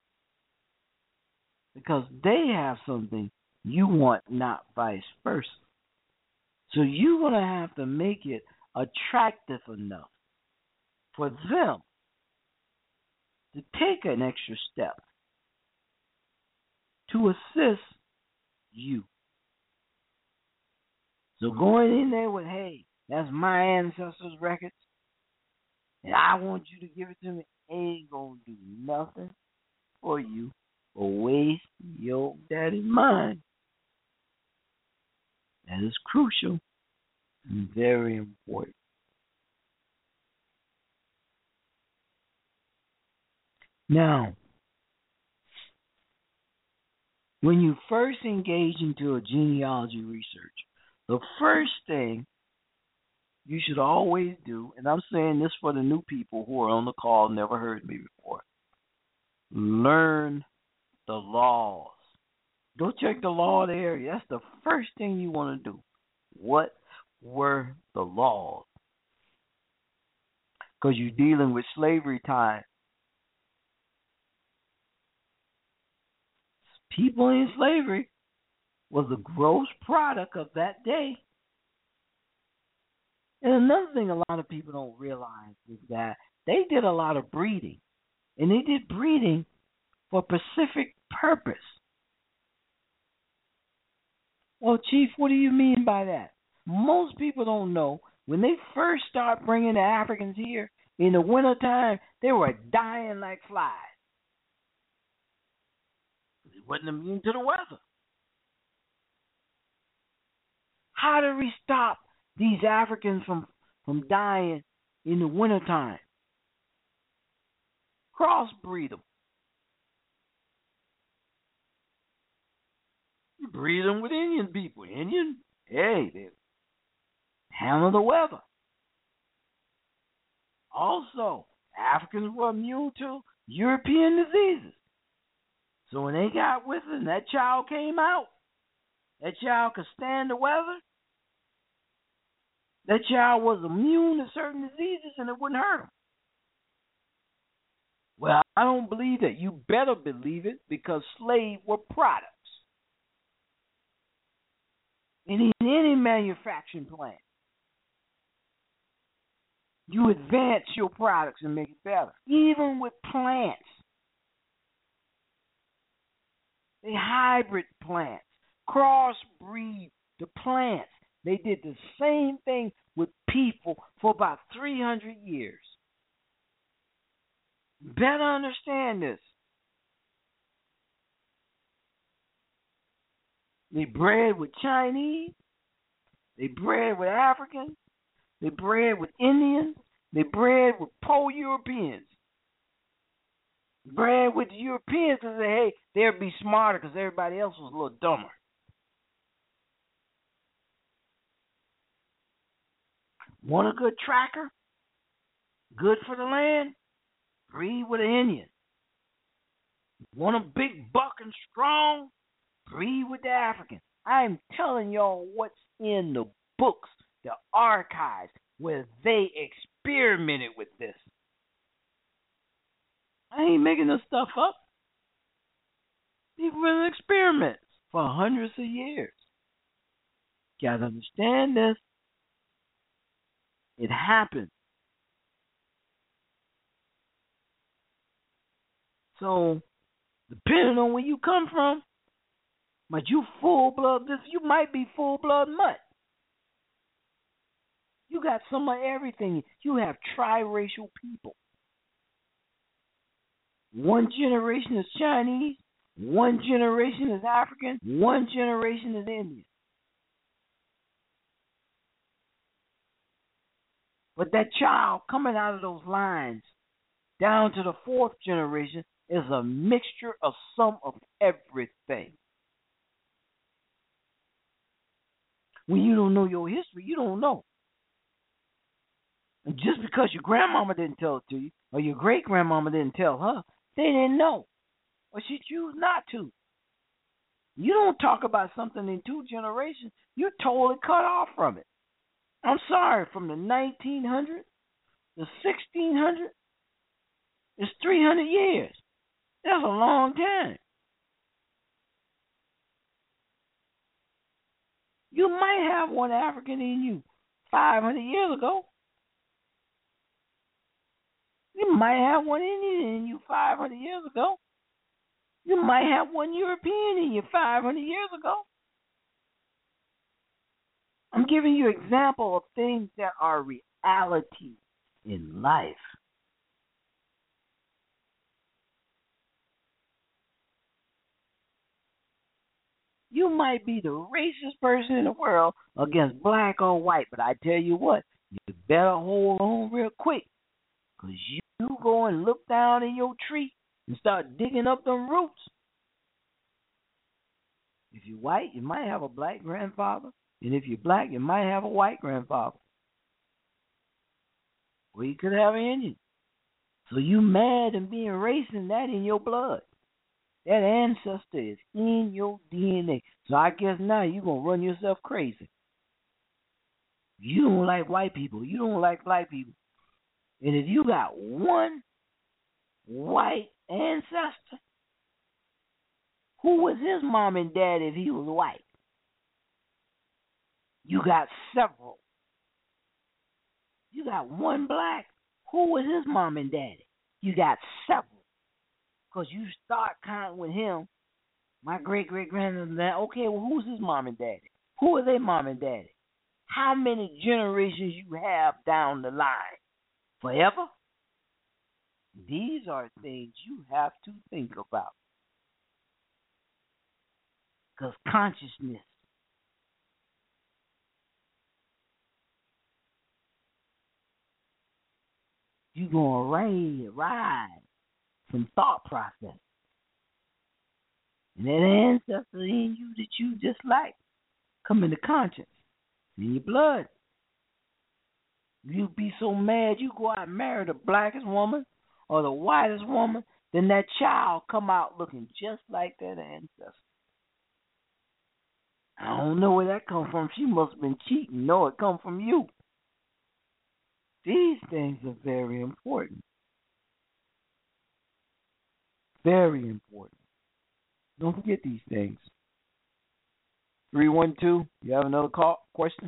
Because they have something you want, not vice versa. So you're going to have to make it attractive enough for them to take an extra step to assist you. So going in there with, hey, that's my ancestors' records, and I want you to give it to me, ain't going to do nothing for you or waste your daddy's mind. That is crucial and very important. Now, when you first engage into a genealogy research, the first thing you should always do, and I'm saying this for the new people who are on the call, never heard me before, learn the laws. Go check the law of the area. That's the first thing you want to do. What were the laws? Because you're dealing with slavery time. People in slavery was a gross product of that day. And another thing a lot of people don't realize is that they did a lot of breeding. And they did breeding for a specific purpose. Well, Chief, what do you mean by that? Most people don't know when they first start bringing the Africans here in the wintertime, they were dying like flies. They wasn't immune to the weather. How do we stop these Africans from, from dying in the wintertime? Crossbreed them. You breed them with Indian people. Indian, hey, they handle the weather. Also, Africans were immune to European diseases. So when they got with it and that child came out, that child could stand the weather. That child was immune to certain diseases and it wouldn't hurt him. Well, I don't believe that. You better believe it because slaves were products. In any manufacturing plant, you advance your products and make it better. Even with plants, they hybrid plants, crossbreed the plants. They did the same thing with people for about three hundred years. Better understand this. They bred with Chinese. They bred with Africans. They bred with Indians. They bred with Po-Europeans. Bred with the Europeans because, hey, they'd be smarter because everybody else was a little dumber. Want a good tracker? Good for the land? Breed with an Indian. Want a big buck and strong? Breed with the African. I'm telling y'all what's in the books, the archives, where they experimented with this. I ain't making this stuff up. These were experiments for hundreds of years. You gotta understand this. It happened. So, depending on where you come from, but you full blood, this you might be full blood mutt. You got some of everything. You have triracial people. One generation is Chinese, one generation is African, one generation is Indian. But that child coming out of those lines down to the fourth generation is a mixture of some of everything. When you don't know your history, you don't know. And just because your grandmama didn't tell it to you, or your great-grandmama didn't tell her, they didn't know. Or she chose not to. You don't talk about something in two generations, you're totally cut off from it. I'm sorry, from the nineteen hundreds, the sixteen hundreds, it's three hundred years. That's a long time. You might have one African in you five hundred years ago. You might have one Indian in you five hundred years ago. You might have one European in you five hundred years ago. I'm giving you an example of things that are reality in life. You might be the racist person in the world against black or white, but I tell you what, you better hold on real quick, because you go and look down in your tree and start digging up them roots. If you're white, you might have a black grandfather, and if you're black, you might have a white grandfather. Or you could have an Indian. So you mad and being racist, that in your blood. That ancestor is in your D N A. So I guess now you're going to run yourself crazy. You don't like white people. You don't like black people. And if you got one white ancestor, who was his mom and dad if he was white? You got several. You got one black. Who was his mom and daddy? You got several. Because you start counting with him, my great-great-grandmother, okay, well, who's his mom and daddy? Who are they, mom and daddy? How many generations you have down the line? Forever? These are things you have to think about. Because consciousness, you're going to ride some thought process. And that ancestor in you that you dislike come into conscience in your blood. You be so mad you go out and marry the blackest woman or the whitest woman, then that child come out looking just like that ancestor. I don't know where that come from. She must have been cheating. No, it come from you. These things are very important. Very important. Don't forget these things. three one two, you have another call question?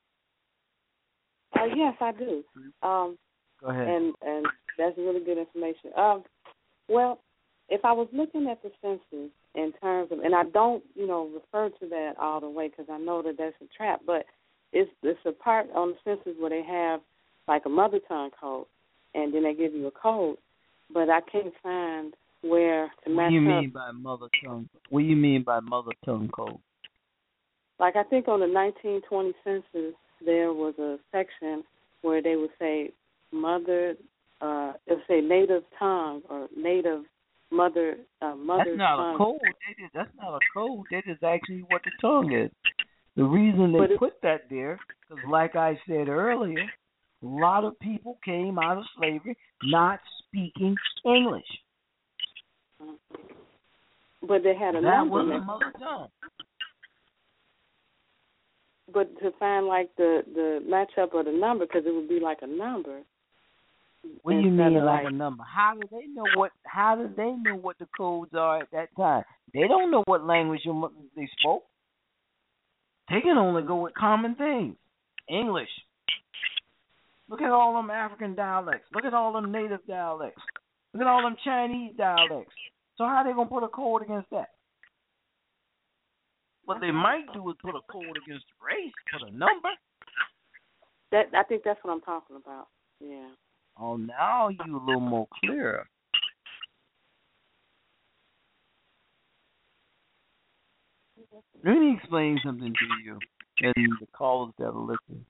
Uh, yes, I do. Um, Go ahead. And, and that's really good information. Um, well, if I was looking at the census in terms of, and I don't, you know, refer to that all the way because I know that that's a trap, but it's, it's a part on the census where they have like a mother tongue code, and then they give you a code, but I can't find where to match up. What do you mean by mother tongue? What do you mean by mother tongue code? Like I think on the nineteen twenty census, there was a section where they would say mother, uh, it would say native tongue or native mother, uh, mother That's not tongue. a code. They just, that's not a code. That is actually what the tongue is. The reason they put that there, because like I said earlier, a lot of people came out of slavery not speaking English. But they had a that number. That was a mother tongue. But to find like the, the matchup of the number, because it would be like a number. What do you mean like, like a number? How do they know what? How do they know what the codes are at that time? They don't know what language they spoke. They can only go with common things. English. Look at all them African dialects. Look at all them native dialects. Look at all them Chinese dialects. So how are they gonna put a code against that? What they might do is put a code against race, put a number. That I think that's what I'm talking about. Yeah. Oh, now you a little more clear. Let me explain something to you and the callers that are listening.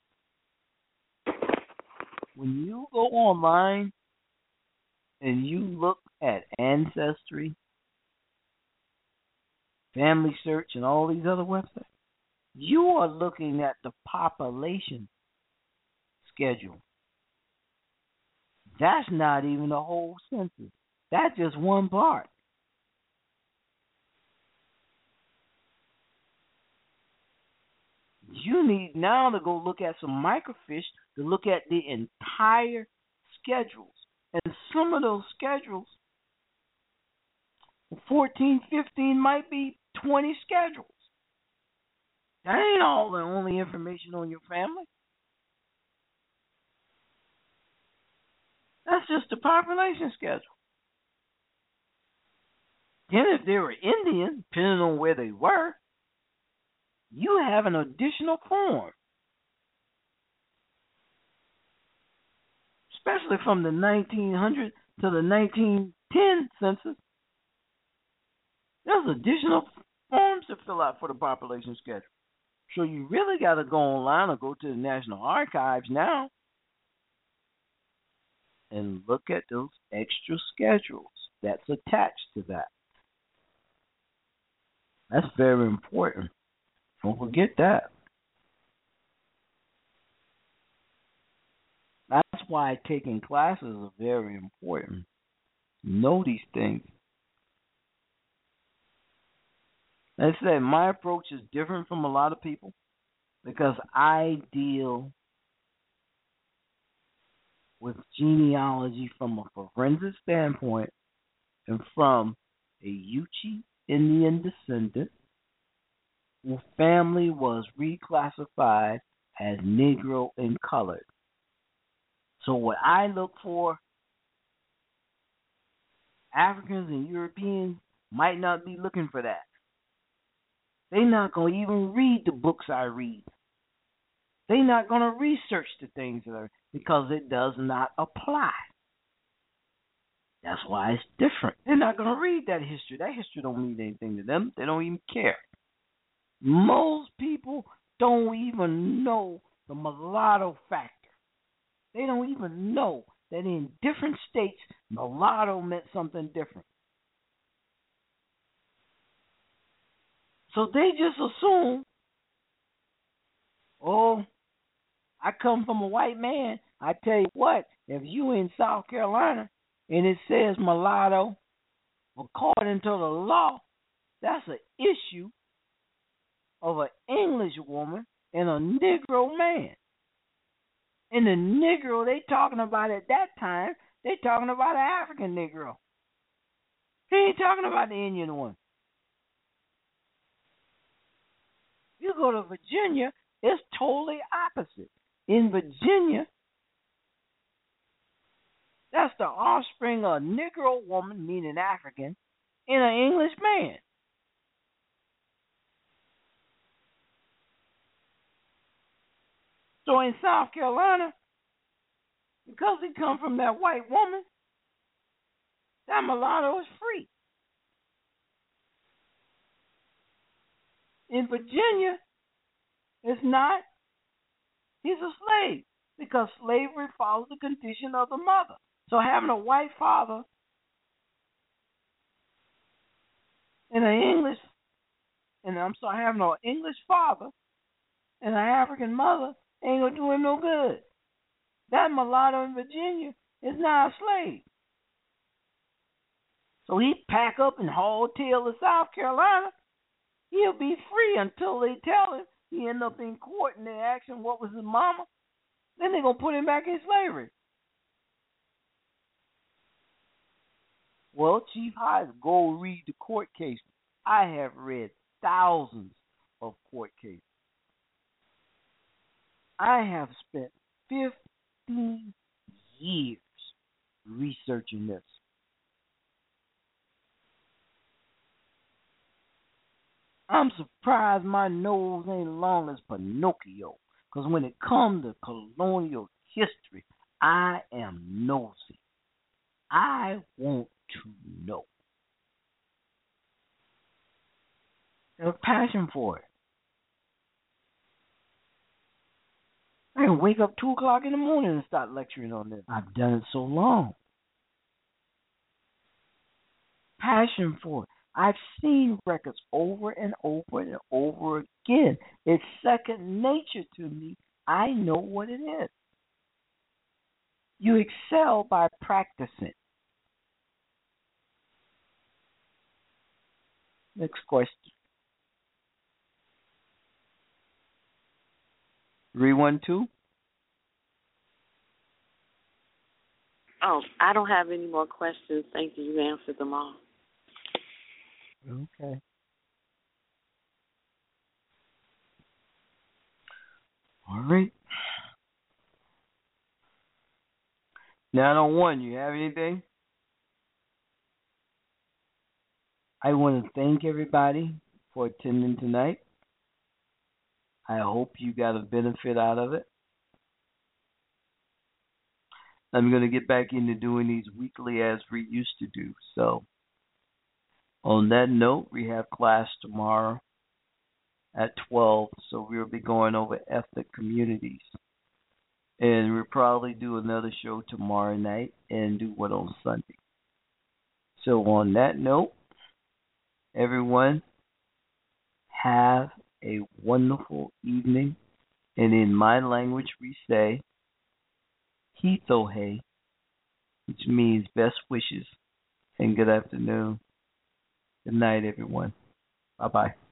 When you go online and you look at Ancestry, Family Search, and all these other websites, you are looking at the population schedule. That's not even the whole census. That's just one part. You need now to go look at some microfiche to look at the entire schedules. And some of those schedules, fourteen, fifteen, might be twenty schedules. That ain't all the only information on your family. That's just the population schedule. Then if they were Indian, depending on where they were, you have an additional form. Especially from the nineteen hundred to the nineteen ten census. There's additional forms to fill out for the population schedule. So you really got to go online or go to the National Archives now and look at those extra schedules that's attached to that. That's very important. Don't forget that. That's why taking classes are very important. Know these things. As I said, my approach is different from a lot of people because I deal with genealogy from a forensic standpoint and from a Yuchi Indian descendant whose family was reclassified as Negro and colored. So what I look for, Africans and Europeans might not be looking for that. They're not going to even read the books I read. They're not going to research the things that are, because it does not apply. That's why it's different. They're not going to read that history. That history don't mean anything to them. They don't even care. Most people don't even know the mulatto factor. They don't even know that in different states, mulatto meant something different. So they just assume, oh, I come from a white man. I tell you what, if you in South Carolina and it says mulatto, according to the law, that's an issue of an English woman and a Negro man. And the Negro they talking about at that time, they talking about an African Negro. He ain't talking about the Indian one. You go to Virginia, it's totally opposite. In Virginia, that's the offspring of a Negro woman, meaning African, and an English man. So in South Carolina, because he come from that white woman, that mulatto is free. In Virginia, it's not. He's a slave because slavery follows the condition of the mother. So having a white father and an English, and I'm sorry, having an English father and an African mother ain't gonna do him no good. That mulatto in Virginia is not a slave. So he pack up and haul tail to South Carolina. He'll be free until they tell him he end up in court and they ask him what was his mama. Then they're going to put him back in slavery. Well, Chief Hyde, go read the court cases. I have read thousands of court cases. I have spent fifteen years researching this. I'm surprised my nose ain't long as Pinocchio, because when it comes to colonial history, I am nosy. I want to know. There's a passion for it. I can wake up two o'clock in the morning and start lecturing on this. I've done it so long. Passion for it. I've seen records over and over and over again. It's second nature to me. I know what it is. You excel by practicing. Next question. three one two? Oh, I don't have any more questions. Thank you. You answered them all. Okay. All right. nine oh one, you have anything? I want to thank everybody for attending tonight. I hope you got a benefit out of it. I'm going to get back into doing these weekly as we used to do. So, on that note, we have class tomorrow at twelve. So, we'll be going over ethnic communities. And we'll probably do another show tomorrow night and do one on Sunday. So, on that note, everyone, have a wonderful evening. And in my language, we say, Hitohe, which means best wishes and good afternoon. Good night, everyone. Bye-bye.